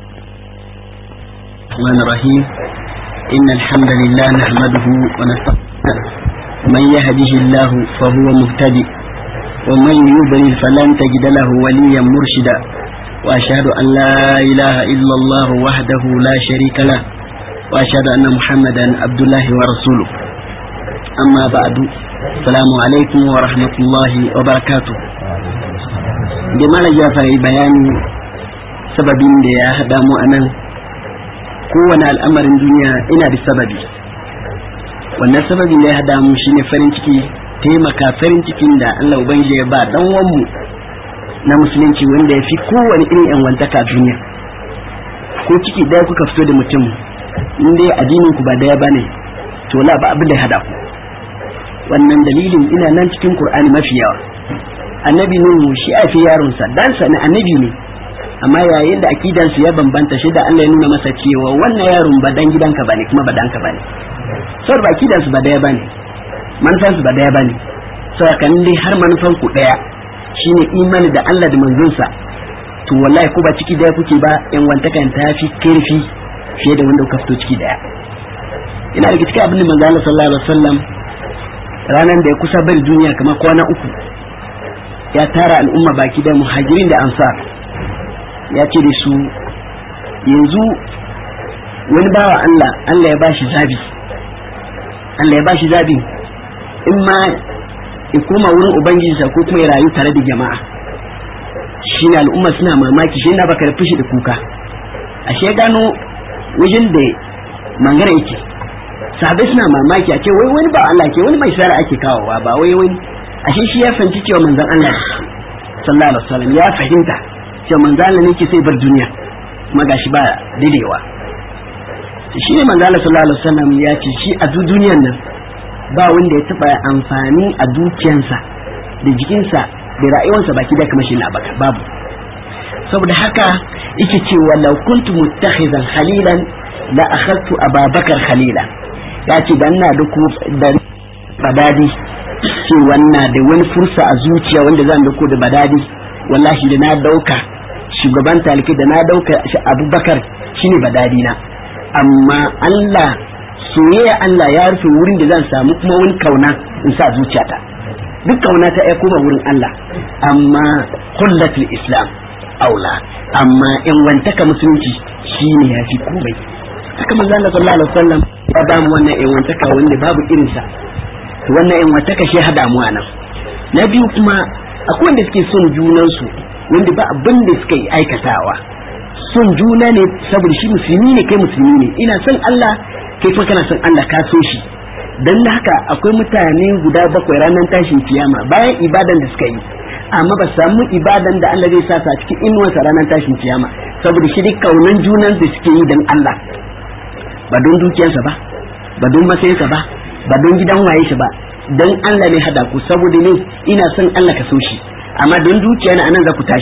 [SPEAKER 2] الرحمن الرحيم إن الحمد لله نحمده ونستغفره من يهده الله فهو مهتدي ومن يضلل فلن تجد له وليا مرشدا وأشهد أن لا إله إلا الله وحده لا شريك له وأشهد أن محمدا عبد الله ورسوله أما بعد السلام عليكم ورحمة الله وبركاته بما لجافة بيان سبب يا هدام أنا kowane al'amarin duniya ina da sababi wannan sababin da ya hada mu shine farin ciki taimaka farin cikin da Allah ubangiji ya ba dan wanmu na musulunci wanda ya fi kowane irin yan wantaka duniya ko ciki daya kuka fito da mutum in dai addinin ku ba daya bane to la ba abin da ya hada ku wannan dalilin ina nan cikin Qur'ani mafi yawa annabi nuhu shi a fi yaron sa dan sa na annabi ne amma yayin da akidansu ya bambanta shi da Allah ya nuna masa cewa wannan yaron ba dan gidanka bane kuma ba danka bane saboda ba akidansu ba daya bane manufan su ba daya bane saboda kan dai har manufan ku daya shine imani da Allah da manzonsa to wallahi ko ba ciki daya kuke ba yan wantakan ta fi kirfi fiye da wanda kuka fito ciki daya ina da cikin abin da manzo Allah sallallahu alaihi wasallam ranan da ya kusa bari duniya kamar kwana uku ya tara al'umma baki da muhajirin da ansar ya ce da su yanzu wani bawa Allah Allah ya bashi zabi Allah ya bashi zabi in ma ya koma wurin ubangijinsa ko kuma ya rayu tare da jama'a shine al'umma suna mamaki shi na baka da fushi da kuka ashe gano wajen da mangara yake sahabbai suna mamaki a ce wai wani ba Allah ke wani mai shara ake kawowa ba wai wani ashe shi ya fahimci cewa manzon Allah sallallahu alaihi wasallam ya fahimta cewa manzo Allah ne ke sai bar duniya kuma gashi ba daidaiwa shi ne manzo Allah sallallahu alaihi wasallam ya ce shi a duniyar nan ba wanda ya taba amfani a dukiyansa da jikinsa da rayuwarsa baki da kamar shi na baka babu saboda haka yake cewa law kuntu muttakhizan khalilan la akhadtu ababakar khalila ya ce dan na da ku da badadi ce wannan da wani fursa a zuciya wanda zan dauko da badadi wallahi da na dauka shugaban taliki da na dauka abubakar shine badadina amma Allah soyayya Allah ya rufe wurin da zan samu kuma wani kauna in sa zuciyata duk kauna ta ya koma wurin Allah amma kullatul islam aula amma in wantaka musulunci shine yafi komai haka manzo Allah sallallahu alaihi wasallam ya ba mu wannan in wantaka wanda babu irin sa to wannan in wantaka shi hada mu anan na biyu kuma akwai wanda suke son junansu wanda ba abin da suka yi aikatawa son juna ne saboda shi musulmi ne kai musulmi ne ina son Allah kai kuma kana son Allah ka so shi dan haka akwai mutane guda bakwai ranar tashin kiyama bayan ibadan da suka yi amma ba samu ibadan da Allah zai sa ta cikin inuwarsa ranar tashin kiyama saboda shi duk kaunan junan da suke yi dan Allah ba don dukiyarsa ba ba don matsayinsa ba ba don gidan waye shi ba dan Allah ne hada ku saboda ne ina son Allah ka so shi amma don dukiya na anan za ku tashi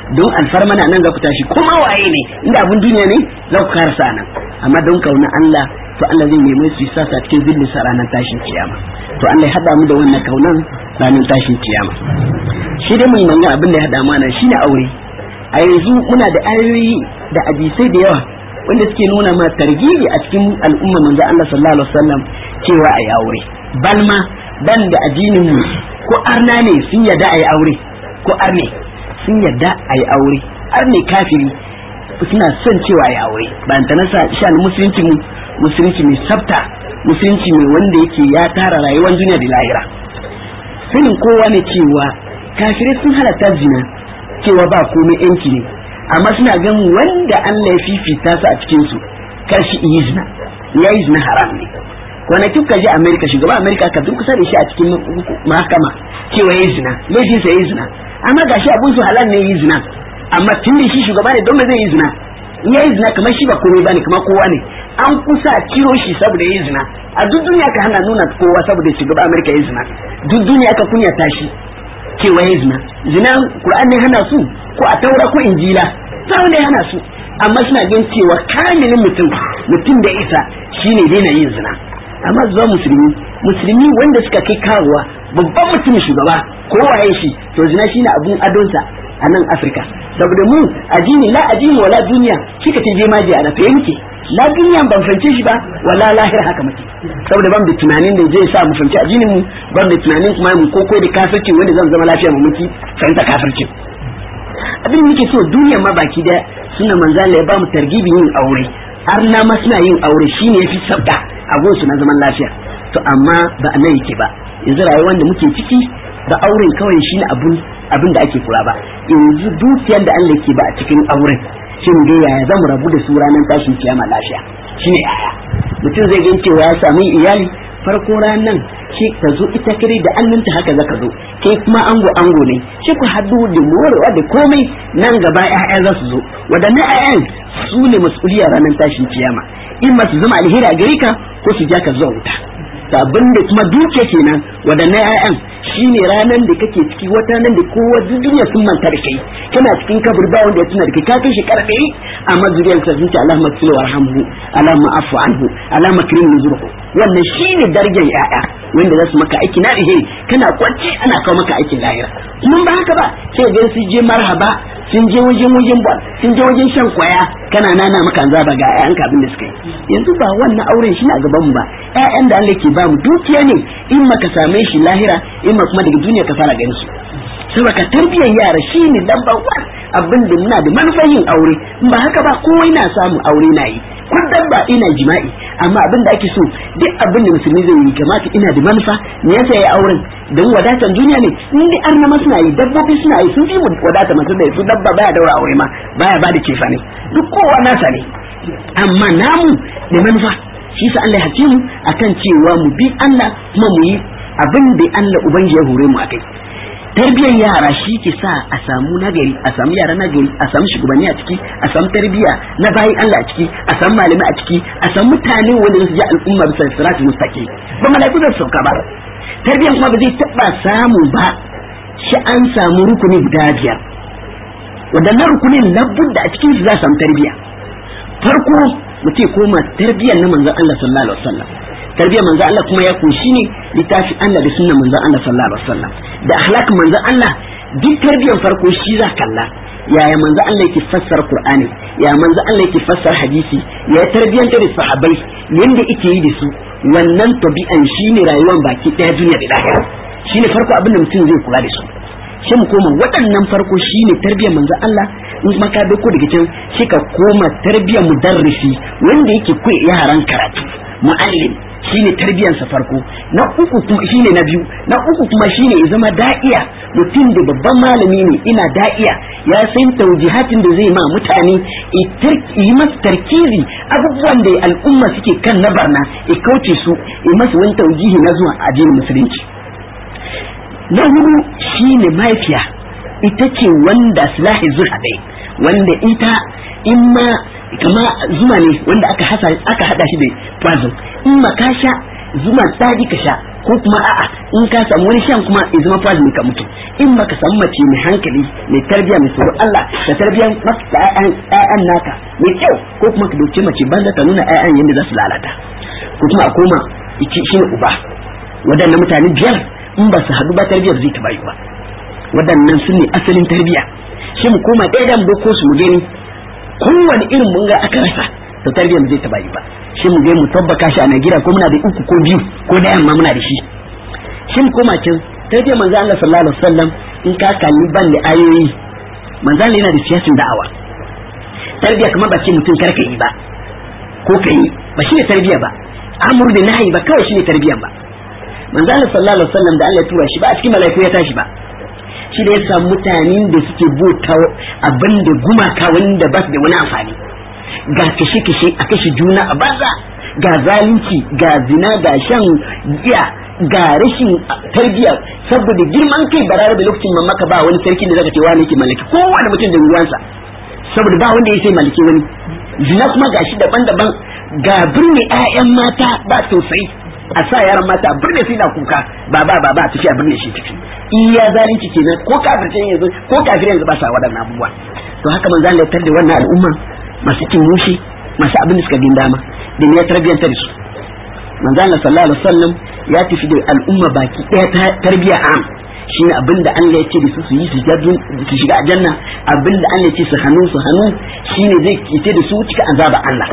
[SPEAKER 2] don alfarma na nan za ku tashi kuma waye ne inda abun duniya ne za ku karasa nan amma don kauna Allah to Allah zai nemi su sa sa cikin zillin sa ranar tashin kiyama to Allah ya hada mu da wannan kaunan ranar tashin kiyama shi dai mun manga abin da ya hada mana shine aure a yanzu muna da ayoyi da hadisai da yawa wanda suke nuna ma targibi a cikin al'umma manzo Allah sallallahu alaihi wasallam cewa ayi aure balma dan da addinin mu ko arna ne sun yadda ayi aure ko arne sun yadda ayi aure arne kafiri suna son cewa ayi aure ba ta nasa shan musulunci mu musulunci mai sabta musulunci mai wanda yake ya tara rayuwar duniya da lahira sanin kowa ne cewa kafirai sun halatta zina cewa ba komai yanki ne amma suna gan wanda Allah ya fifita su a cikin su kar shi yi zina ya yi zina haram ne kwanakin ka je America shugaba America ka duk kusa da shi a cikin mahakama cewa ya yi zina laifin sa ya yi zina amma gashi abun su halal ne ya yi zina amma tun da shi shugaba ne don me zai yi zina ya yi zina kamar shi ba komai bane kamar kowa ne an kusa kiro shi saboda ya yi zina a duk duniya ka hana nuna kowa saboda shugaba America ya yi zina duk duniya ka kunyata shi cewa ya zina zina Qur'an ne hana su ko a taura ko injila sai ne hana su amma suna gan cewa kamilin mutum mutum da isa shine daina yin zina amma zuwa musulmi musulmi wanda suka kai kawowa babban mutum shugaba ko waye shi to zina shine abun adonsa a nan Afirka saboda mu addini la addini wala duniya shi ka je maji a rafe muke la duniya ban fahimce shi ba wala lahir haka muke saboda ban da tunanin da zai sa mu fahimci addinin mu ban da tunanin kuma mu koko da kafirci wanda zan zama lafiya mu muke fahimta kafirci abin da muke so duniya ma baki da suna manzo Allah ya ba mu targibi yin aure har na ma suna yin aure shine yafi sabda a gonsu na zaman lafiya to amma ba a nan yake ba yanzu rayuwar da muke ciki ba auren kawai shine abun abin da ake kula ba yanzu dukiyar da Allah ke ba a cikin auren shin ga yaya zamu rabu da su ranar tashin kiyama lafiya shine yaya mutum zai gan cewa ya samu iyali farko ranan shi ka zo ita kare da annanta haka zaka zo kai kuma ango ango ne shi ku haddu da morewa da komai nan gaba ƴaƴa za su zo wadannan ƴaƴan su ne mas'uliya ranar tashin kiyama in ma su zama alheri a gare ka ko su ja ka zuwa wuta ta abinda kuma duke kenan wadannan ƴaƴan shine ranan da kake ciki wata nan da kowa duniya sun manta da kai kana cikin kabur ba wanda ya tuna da kai ka kai shi karbe amma zuriyar ka zuci Allahumma salli warhamhu Allahumma afu anhu Allahumma krim nuzurhu wannan shine darajar ƴaƴa wanda za su maka aiki na alheri kana kwance ana kawo maka aikin lahira mun ba haka ba sai ga su je marhaba sun je wajen wajen bol sun je wajen shan kwaya kana nana maka zaba ga ƴaƴanka abin da suka yi yanzu ba wannan auren shi na gaban mu ba ƴaƴan da Allah ke ba mu dukiya ne in maka same shi lahira in ma kuma daga duniya ka fara ganin su saboda tarbiyyar yara shine number one abin da muna da manufar yin aure in ba haka ba kowa na samu aure na yi kullum ba ina jima'i amma abin da ake so duk abin da musulmi zai yi kamata ina da manufa me yasa yayi auren don wadatan duniya ne in dai arna suna yi dabbobi suna yi sun fi mu wadata masu da su dabba baya daura aure ma baya ba da kefa ne duk kowa nasa ne amma namu da manufa shi sa Allah ya hace mu akan cewa mu bi Allah kuma mu yi abin da Allah ubangiji ya hore mu akai tarbiyyar yara shi ke sa a samu nagari a samu yara nagari a samu shugabanni a ciki a samu tarbiyya na bayin Allah a ciki a samu malami a ciki a samu mutane wanda su ji al'umma bisa sirati mustaqi ba malaiku da sauka ba tarbiyyar kuma ba zai taba samu ba shi an samu rukuni guda biyar wadannan rukunin labudda a cikin su za samu tarbiyya farko mutum koma tarbiyyar na manzon Allah sallallahu alaihi wasallam tarbiyyar manzon Allah kuma ya kunshi ne littafi Allah da sunnar manzon Allah sallallahu alaihi wasallam da akhlaq manzon Allah duk tarbiyyar farko shi za kalla yaya manzon Allah yake fassara Qur'ani ya manzon Allah yake fassara hadisi ya tarbiyyar da sahabbai yanda yake yi da su wannan tabi'an shine rayuwar baki daya duniya da lahira shine farko abin da mutum zai kula da su shi mu koma waɗannan farko shine tarbiyyar manzon Allah in kuma ka dauko daga can shi ka koma tarbiyyar mudarrisi wanda yake koyi yaran karatu muallim shine tarbiyyarsa farko na uku kuma shine na biyu na uku kuma shine ya zama da'iya mutum da babban malami ne ina da'iya ya san taujihatin da zai ma mutane yi masu tarkizi abubuwan da al'umma suke kan na barna ya kauce su yi masu wani taujihi na zuwa addinin musulunci na hudu shine mafiya ita ce wanda silahi zulhabai wanda ita in ma kama zuma ne wanda aka hasa aka hada shi da poison in ma ka sha zuma ta ji ka sha ko kuma a'a in ka samu wani shan kuma ya zama fazin ka mutu in baka samu mace mai hankali mai tarbiya mai tsoro Allah da tarbiyan ƴaƴan naka mai kyau ko kuma ka dauke mace banza ta nuna ƴaƴan yadda za su lalata ko kuma a koma shi ne uba waɗannan mutane biyar in ba su haɗu ba tarbiyar zai taɓa yi ba waɗannan su ne asalin tarbiya shi mu koma ɗaya da mu doko su mu gani kowane irin mun ga aka rasa to tarbiyar zai taɓa yi ba shi mu gani mu tabbaka shi a Najeriya ko muna da uku ko biyu ko da yamma muna da shi shi mu koma can tarbiyar manzo Allah sallallahu alaihi wasallam in ka kalli ban da ayoyi manzo Allah yana da siyasin da'awa tarbiya kamar ba ce mutum karka yi ba ko kai ba shi ne tarbiya ba amur da nahi ba kawai shi ne tarbiyan ba manzo Allah sallallahu alaihi wasallam da Allah ya tura shi ba a cikin malaiku ya tashi ba shi da ya samu mutanen da suke bota abin da gumaka wanda ba su da wani amfani ga kashe kashe a kashe juna a banza ga zalunci ga zina ga shan giya ga rashin tarbiya saboda girman kai barara da lokacin mamaka ba wani sarki da zaka ce wani yake mallaki kowane mutum da ruwansa saboda ba wanda ya sai mallaki wani zina kuma gashi daban-daban ga birni ƴaƴan mata ba tausayi a sa yaran mata birne sai da kuka ba ba ba ba a tafi a birne shi tafi iya zalunci kenan ko kafirce yanzu ko kafir yanzu ba sa wadannan abubuwa to haka manzo Allah ya tarda wannan al'umma masu cin mushi masu abin da suka bin dama da ne ya tarbiyantar su manzo Allah sallallahu alaihi wasallam ya tafi da al'umma baki daya ta tarbiya am shine abin da Allah ya ce da su su yi su su shiga aljanna abin da Allah ya ce su hannu su hannu shine zai kice da su cika azaba Allah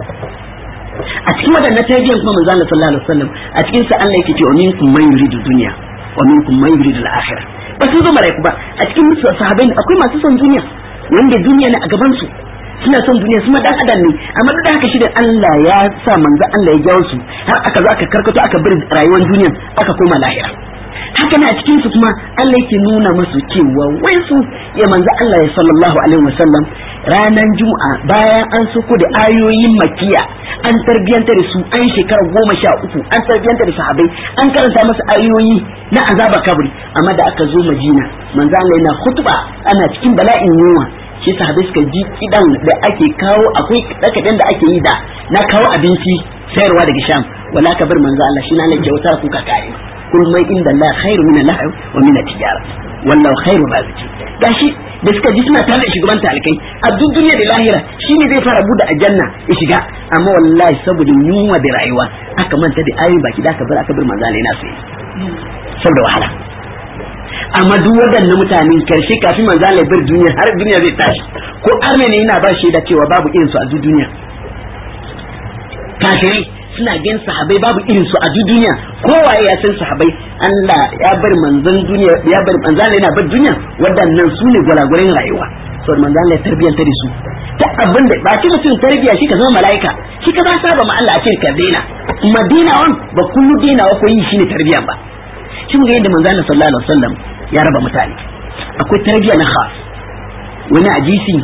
[SPEAKER 2] a cikin wadannan tarbiyyar kuma manzo Allah sallallahu alaihi wasallam a cikin sa Allah yake ce wa minkum man yuridu dunya wa minkum man yuridu al-akhirah ba su zo malaiku ba a cikin sahabbai akwai masu son duniya wanda duniya ne a gaban su suna son duniya su ma dan adam ne amma duk da haka shi da Allah ya sa manzo Allah ya jawo su har aka zo aka karkato aka bar rayuwar duniya aka koma lahira haka ne a cikin su kuma Allah yake nuna musu cewa wai su ya manzo Allah ya sallallahu alaihi wasallam ranan juma'a bayan an suko da ayoyin makiya an tarbiyantar da su an shekara goma sha uku an tarbiyantar da sahabbai an karanta masa ayoyi na azaba kabri amma da aka zo Madina manzo Allah yana khutba ana cikin bala'in yunwa shi sahabbai suka ji kidan da ake kawo akwai dakadan da ake yi da na kawo abinci sayarwa daga Sham wala kabar manzo Allah shi na lake wata kuka kare kul mai inda Allah khairu min Allah wa min at-tijara wallahu khairu raziki gashi da suka ji suna tare da shugaban talikai a duk duniya da lahira shine zai fara bude aljanna ya shiga amma wallahi saboda yunwa da rayuwa aka manta da ayoyi baki da aka bar aka bar manzo Allah yana sai saboda wahala amma duk wadannan mutanen karshe kafin manzo Allah bar duniya har duniya zai tashi ko armene yana ba shi da cewa babu irin su a duk duniya kafirai suna gan sahabbai babu irin su a duk duniya kowaye ya san sahabbai Allah ya bar manzon duniya ya bar manzon Allah yana bar duniya wadannan su ne gwalagwaren rayuwa saboda manzon Allah ya tarbiyanta da su ta abin da ba ki mutum tarbiya shi ka zama malaika shi ka za saba ma Allah a cikin ka daina kuma dinawan ba kullu dinawa ko yi shine tarbiya ba shi mun ga yadda manzon Allah sallallahu alaihi wasallam ya raba mutane akwai tarbiya na khas wani ajisi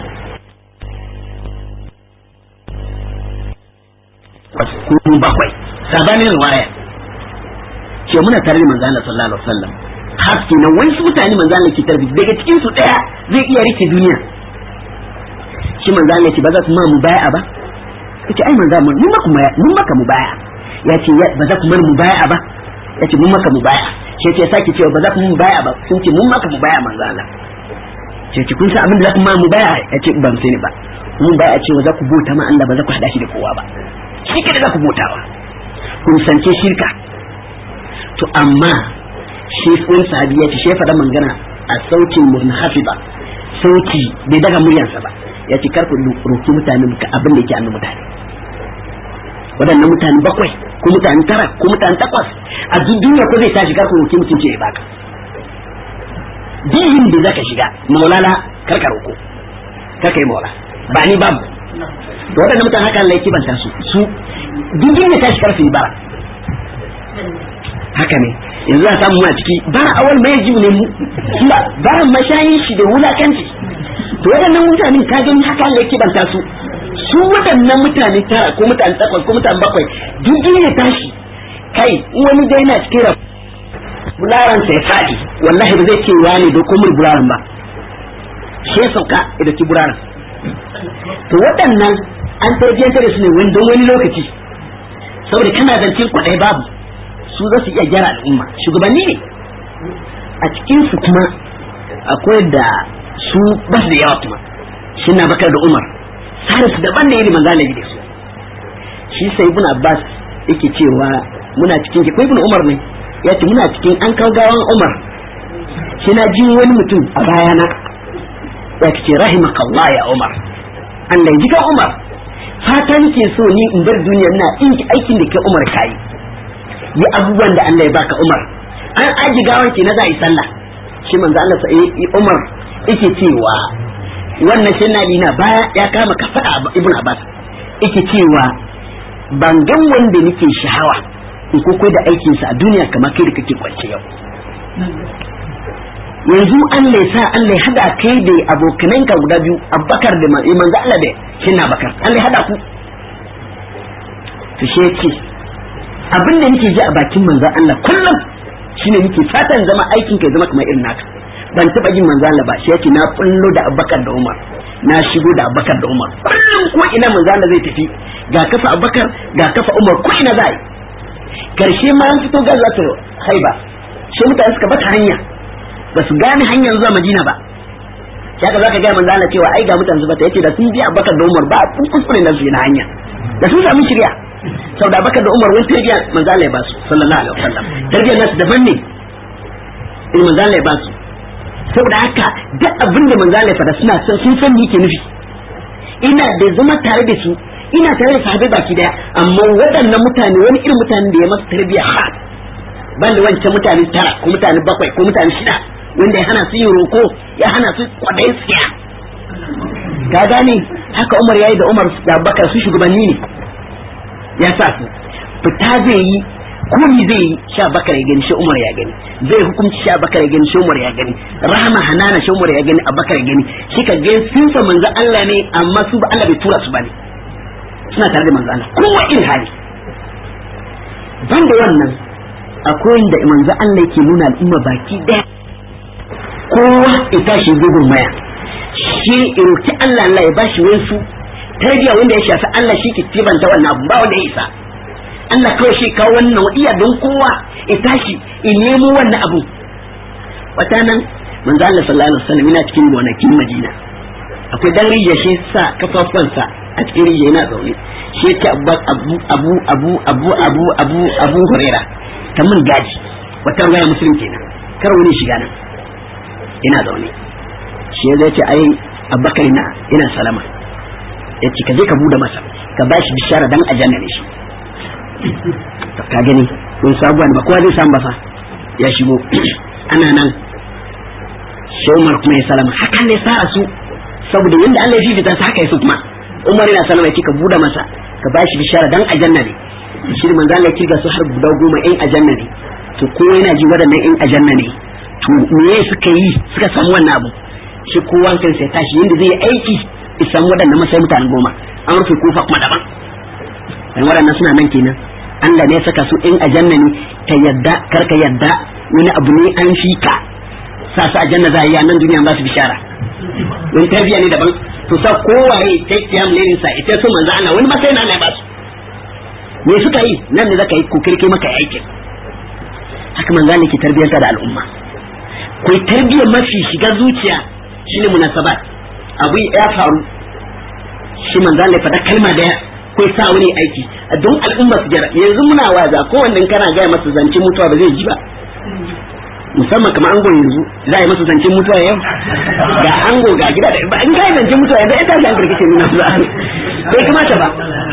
[SPEAKER 2] ko bakwai sabanin riwaya ce muna tare da manzo Allah sallallahu alaihi wasallam haske na wani su mutane manzo Allah ke tarbi daga cikin su daya zai iya rike duniya shi manzo Allah ce ba za ku ma mubai'a ba yace ai manzo mun mun maka mun maka mubai'a yace ba za ku mar mubai'a ba yace mun maka mubai'a ce ce sake cewa ba za ku mun mubai'a ba sun ce mun maka mubai'a manzo Allah ce ce kun san abin da za ku ma mubai'a yace ban sani ba mun bai'a ce ba za ku bota ma Allah ba za ku hada shi da kowa ba shi ke da za ku botawa kun sance shirka to amma shi wani sahabi ya ce shi faɗa mangana a sautin munhafiba sauti bai daga muryarsa ba ya ce kar ku roki mutane ka abin da yake annu mutane waɗannan mutane bakwai ko mutane tara ko mutane takwas a duk duniya ko zai tashi kar ku roki mutum ce ya baka din da zaka shiga maulana kar ka roko kar ka yi maula ba ni babu da waɗannan mutane haka Allah ya kibanta su su duk duniya tashi kar su yi bara haka ne yanzu za a samu a ciki bara awal mai ji ne mu bara mashayin shi da wulakanci to waɗannan mutane ka gani haka Allah ya kibanta su su waɗannan mutane tara ko mutane takwas ko mutane bakwai duk duniya tashi kai wani dai na cikin rabu bularan sai fadi wallahi ba zai ce wani da komai bularan ba shi sauka da ki bularan to waɗannan an tarbiyyantar da su ne wani don wani lokaci saboda kana zancin kwaɗai babu su za su iya gyara al'umma shugabanni ne a cikin su kuma akwai da su ba su da yawa kuma shi na Bakar da Umar sai su daban ne ne manzo Allah da su shi sai ibn Abbas yake cewa muna cikin ko ibn Umar ne ya ce muna cikin an kawo gawan Umar shi na ji wani mutum a bayana ya ce rahimakallah ya Umar Allah ya ji ka Umar fata nake so ni in bar duniya ina in aikin da ke Umar kai yi abubuwan da Allah ya baka Umar an aji gawan ki na za a yi sallah shi manzo Allah sai Umar yake cewa wannan shi na lina baya ya kama ka fada ibn Abbas yake cewa ban gan wanda nake shahawa in ko da aikin sa a duniya kamar kai da kake kwance yau yanzu Allah ya sa Allah ya hada kai da abokananka guda biyu Abubakar da manzo Allah da shi na Bakar Allah ya hada ku to shi yake abin da nake ji a bakin manzo Allah kullum shine nake fatan zama aikin kai zama kamar irin naka ban taba jin manzo Allah ba shi yake na kullo da Abubakar da Umar na shigo da Abubakar da Umar kullum ko ina manzo Allah zai tafi ga kafa Abubakar ga kafa Umar ko ina zai karshe ma an fito ga zata Haiba shi mutane suka bata hanya ba su gane hanyar zuwa Madina ba kaga zaka ga manzo Allah cewa ai ga mutane su bata yace da sun bi Abubakar da Umar ba kun kuskure na su na hanya da sun samu shirya sau da Abubakar da Umar wani tarbiya manzo Allah ya ba su sallallahu alaihi wasallam tarbiyar nasu daban ne in manzo Allah ya ba su saboda haka duk abin da manzo Allah ya fada suna son sun san me yake nufi ina da zama tare da su ina tare da sahabbai baki daya amma waɗannan mutane wani irin mutane da ya masa tarbiya ha ban da wancan mutane tara ko mutane bakwai ko mutane shida wanda ya hana su yin roko ya hana su kwadayin siya ka gane haka Umar yayi da Umar da Abubakar su shugabanni ne ya sa su fita zai yi komi zai yi sha Bakar ya gani shi Umar ya gani zai hukunci sha Bakar ya gani shi Umar ya gani rahama hanana shi Umar ya gani Abubakar ya gani shi ka ga sun sa manzo Allah ne amma su ba Allah bai tura su bane suna tare da manzo Allah kowa irin hali banda wannan akwai inda manzo Allah yake nuna al'umma baki daya kowa ya tashi gugurmaya shi iroki Allah Allah ya bashi wasu tarbiya wanda ya shafi Allah shi ke tibanta wannan abu ba wanda ya isa Allah kawai shi kawo wannan wadiya don kowa ya tashi in nemo wannan abu wata nan manzo Allah sallallahu alaihi wasallam yana cikin gonakin Madina akwai dan rijiya shi sa kafafuwansa a cikin rijiya yana zaune shi yake abu abu abu abu abu abu abu abu Huraira ta mun gaji wata ruwaya muslim kenan kar wani shiga nan ina zaune shi zai ce ai Abubakar na ina salama yace ka je ka bude masa ka bashi bishara dan ajanna ne shi to ka gani kun sabuwan ba kowa zai samu ba fa ya shigo ana nan sai Umar kuma ya salama hakan ne sa su saboda yanda Allah ya fifita su haka yasu kuma Umar yana salama yace ka bude masa ka bashi bishara dan ajanna ne shi manzo Allah ya kirga su har guda goma in ajanna ne to kowa yana ji wadannan in ajanna ne to me suka yi suka samu wannan abu shi kowa kan sai tashi yanda zai aiki isan waɗannan masai mutane goma an rufe kofa kuma daban dan waɗannan suna nan kenan Allah ne ya saka su in ajanna ne ka yadda kar ka yadda wani abu ne an fi ka sa su ajanna za a yi a nan duniya ba su bishara wani tarbiya ne daban to sa kowaye ta kiyam ne sa ita su manzo Allah wani masai na Allah ya ba su me suka yi nan ne zaka yi kokari kai maka aikin haka manzo Allah ke tarbiyanta da al'umma ko tarbiyar mafi shiga zuciya shine munasabat abu ya faru shi manzo Allah ya faɗa kalma daya ko sa wani aiki don al'umma su jira yanzu muna waza ko wannan kana ga masa zance mutuwa ba zai ji ba musamman kamar ango yanzu za a yi masa zancen mutuwa yau ga ango ga gida da in ga zancen mutuwa yanzu ai tashi hankali kake nuna su bai kamata ba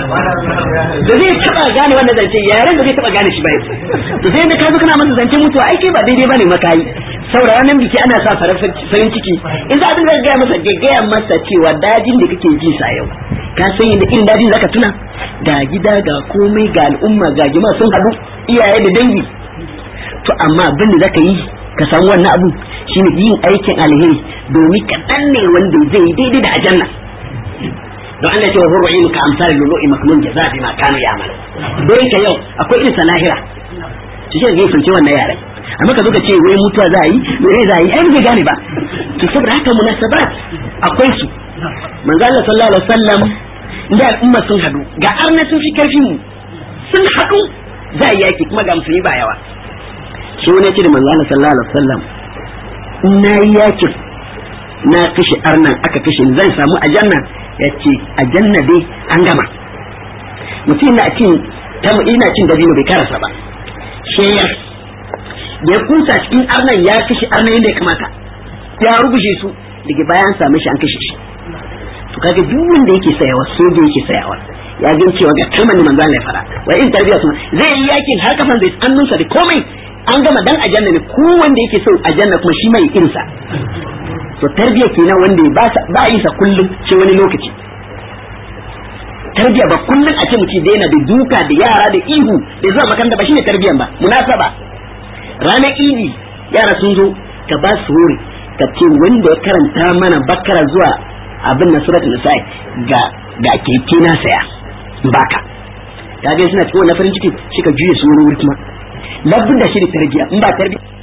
[SPEAKER 2] da zai taba gane wannan zance yaren da zai taba gane shi ba to sai da ka zo kana masa zancen mutuwa ai kai ba daidai bane maka yi saboda wannan biki ana sa farin ciki in za a dinga gaya masa gaggaya masa cewa dajin da kake ji sa yau ka san yadda irin dajin zaka tuna ga gida ga komai ga al'umma ga jama'a sun haɗu iyaye da dangi to amma abin da zaka yi ka samu wannan abu shine yin aikin alheri domin kaɗan ne wanda zai yi daidai da ajanna don Allah ya ce wa hurru ka amsal lulu'i maknun jazabi ma kanu ya'mal dai ka yau akwai irin salahira to shi zai sunce wannan yaran amma ka zo ka ce wai mutuwa za a yi wai za a yi ai bai gane ba to saboda haka munasabat akwai su manzo Allah sallallahu alaihi wasallam da al'umma sun hadu ga arna sun fi karfin mu sun hadu za a yaki kuma ga musulmi ba yawa shi wani ce da manzo Allah sallallahu alaihi wasallam na yaki na kashe arnan aka kashe zan samu aljanna yace aljanna dai an gama mutum na cin tamu ina cin dabino bai karasa ba sheya ya kusa cikin arnan ya kashe arnan yadda ya kamata ya rubushe su daga bayan samu shi an kashe shi to kaga duk wanda yake sayawa soja yake sayawa ya gan cewa ga kalmar manzo Allah ya fara wa in tarbiya su zai yi yakin har kafan zai annunsa da komai an gama dan aljanna ne ko wanda yake so aljanna kuma shi mai irinsa to tarbiya kenan wanda ba ba yi sa kullum ce wani lokaci tarbiya ba kullum a ce mutum da yana da duka da yara da ihu da zuwa makaranta ba shine tarbiyan ba munasaba ranar idi yara sun zo ka ba su hori ka ce wanda ya karanta mana bakara zuwa abin na suratul nisa ga ga keke na saya baka kaga suna cikin wannan farin ciki shi ka juye su wani wuri kuma labbun da shi da tarbiya in ba tarbiya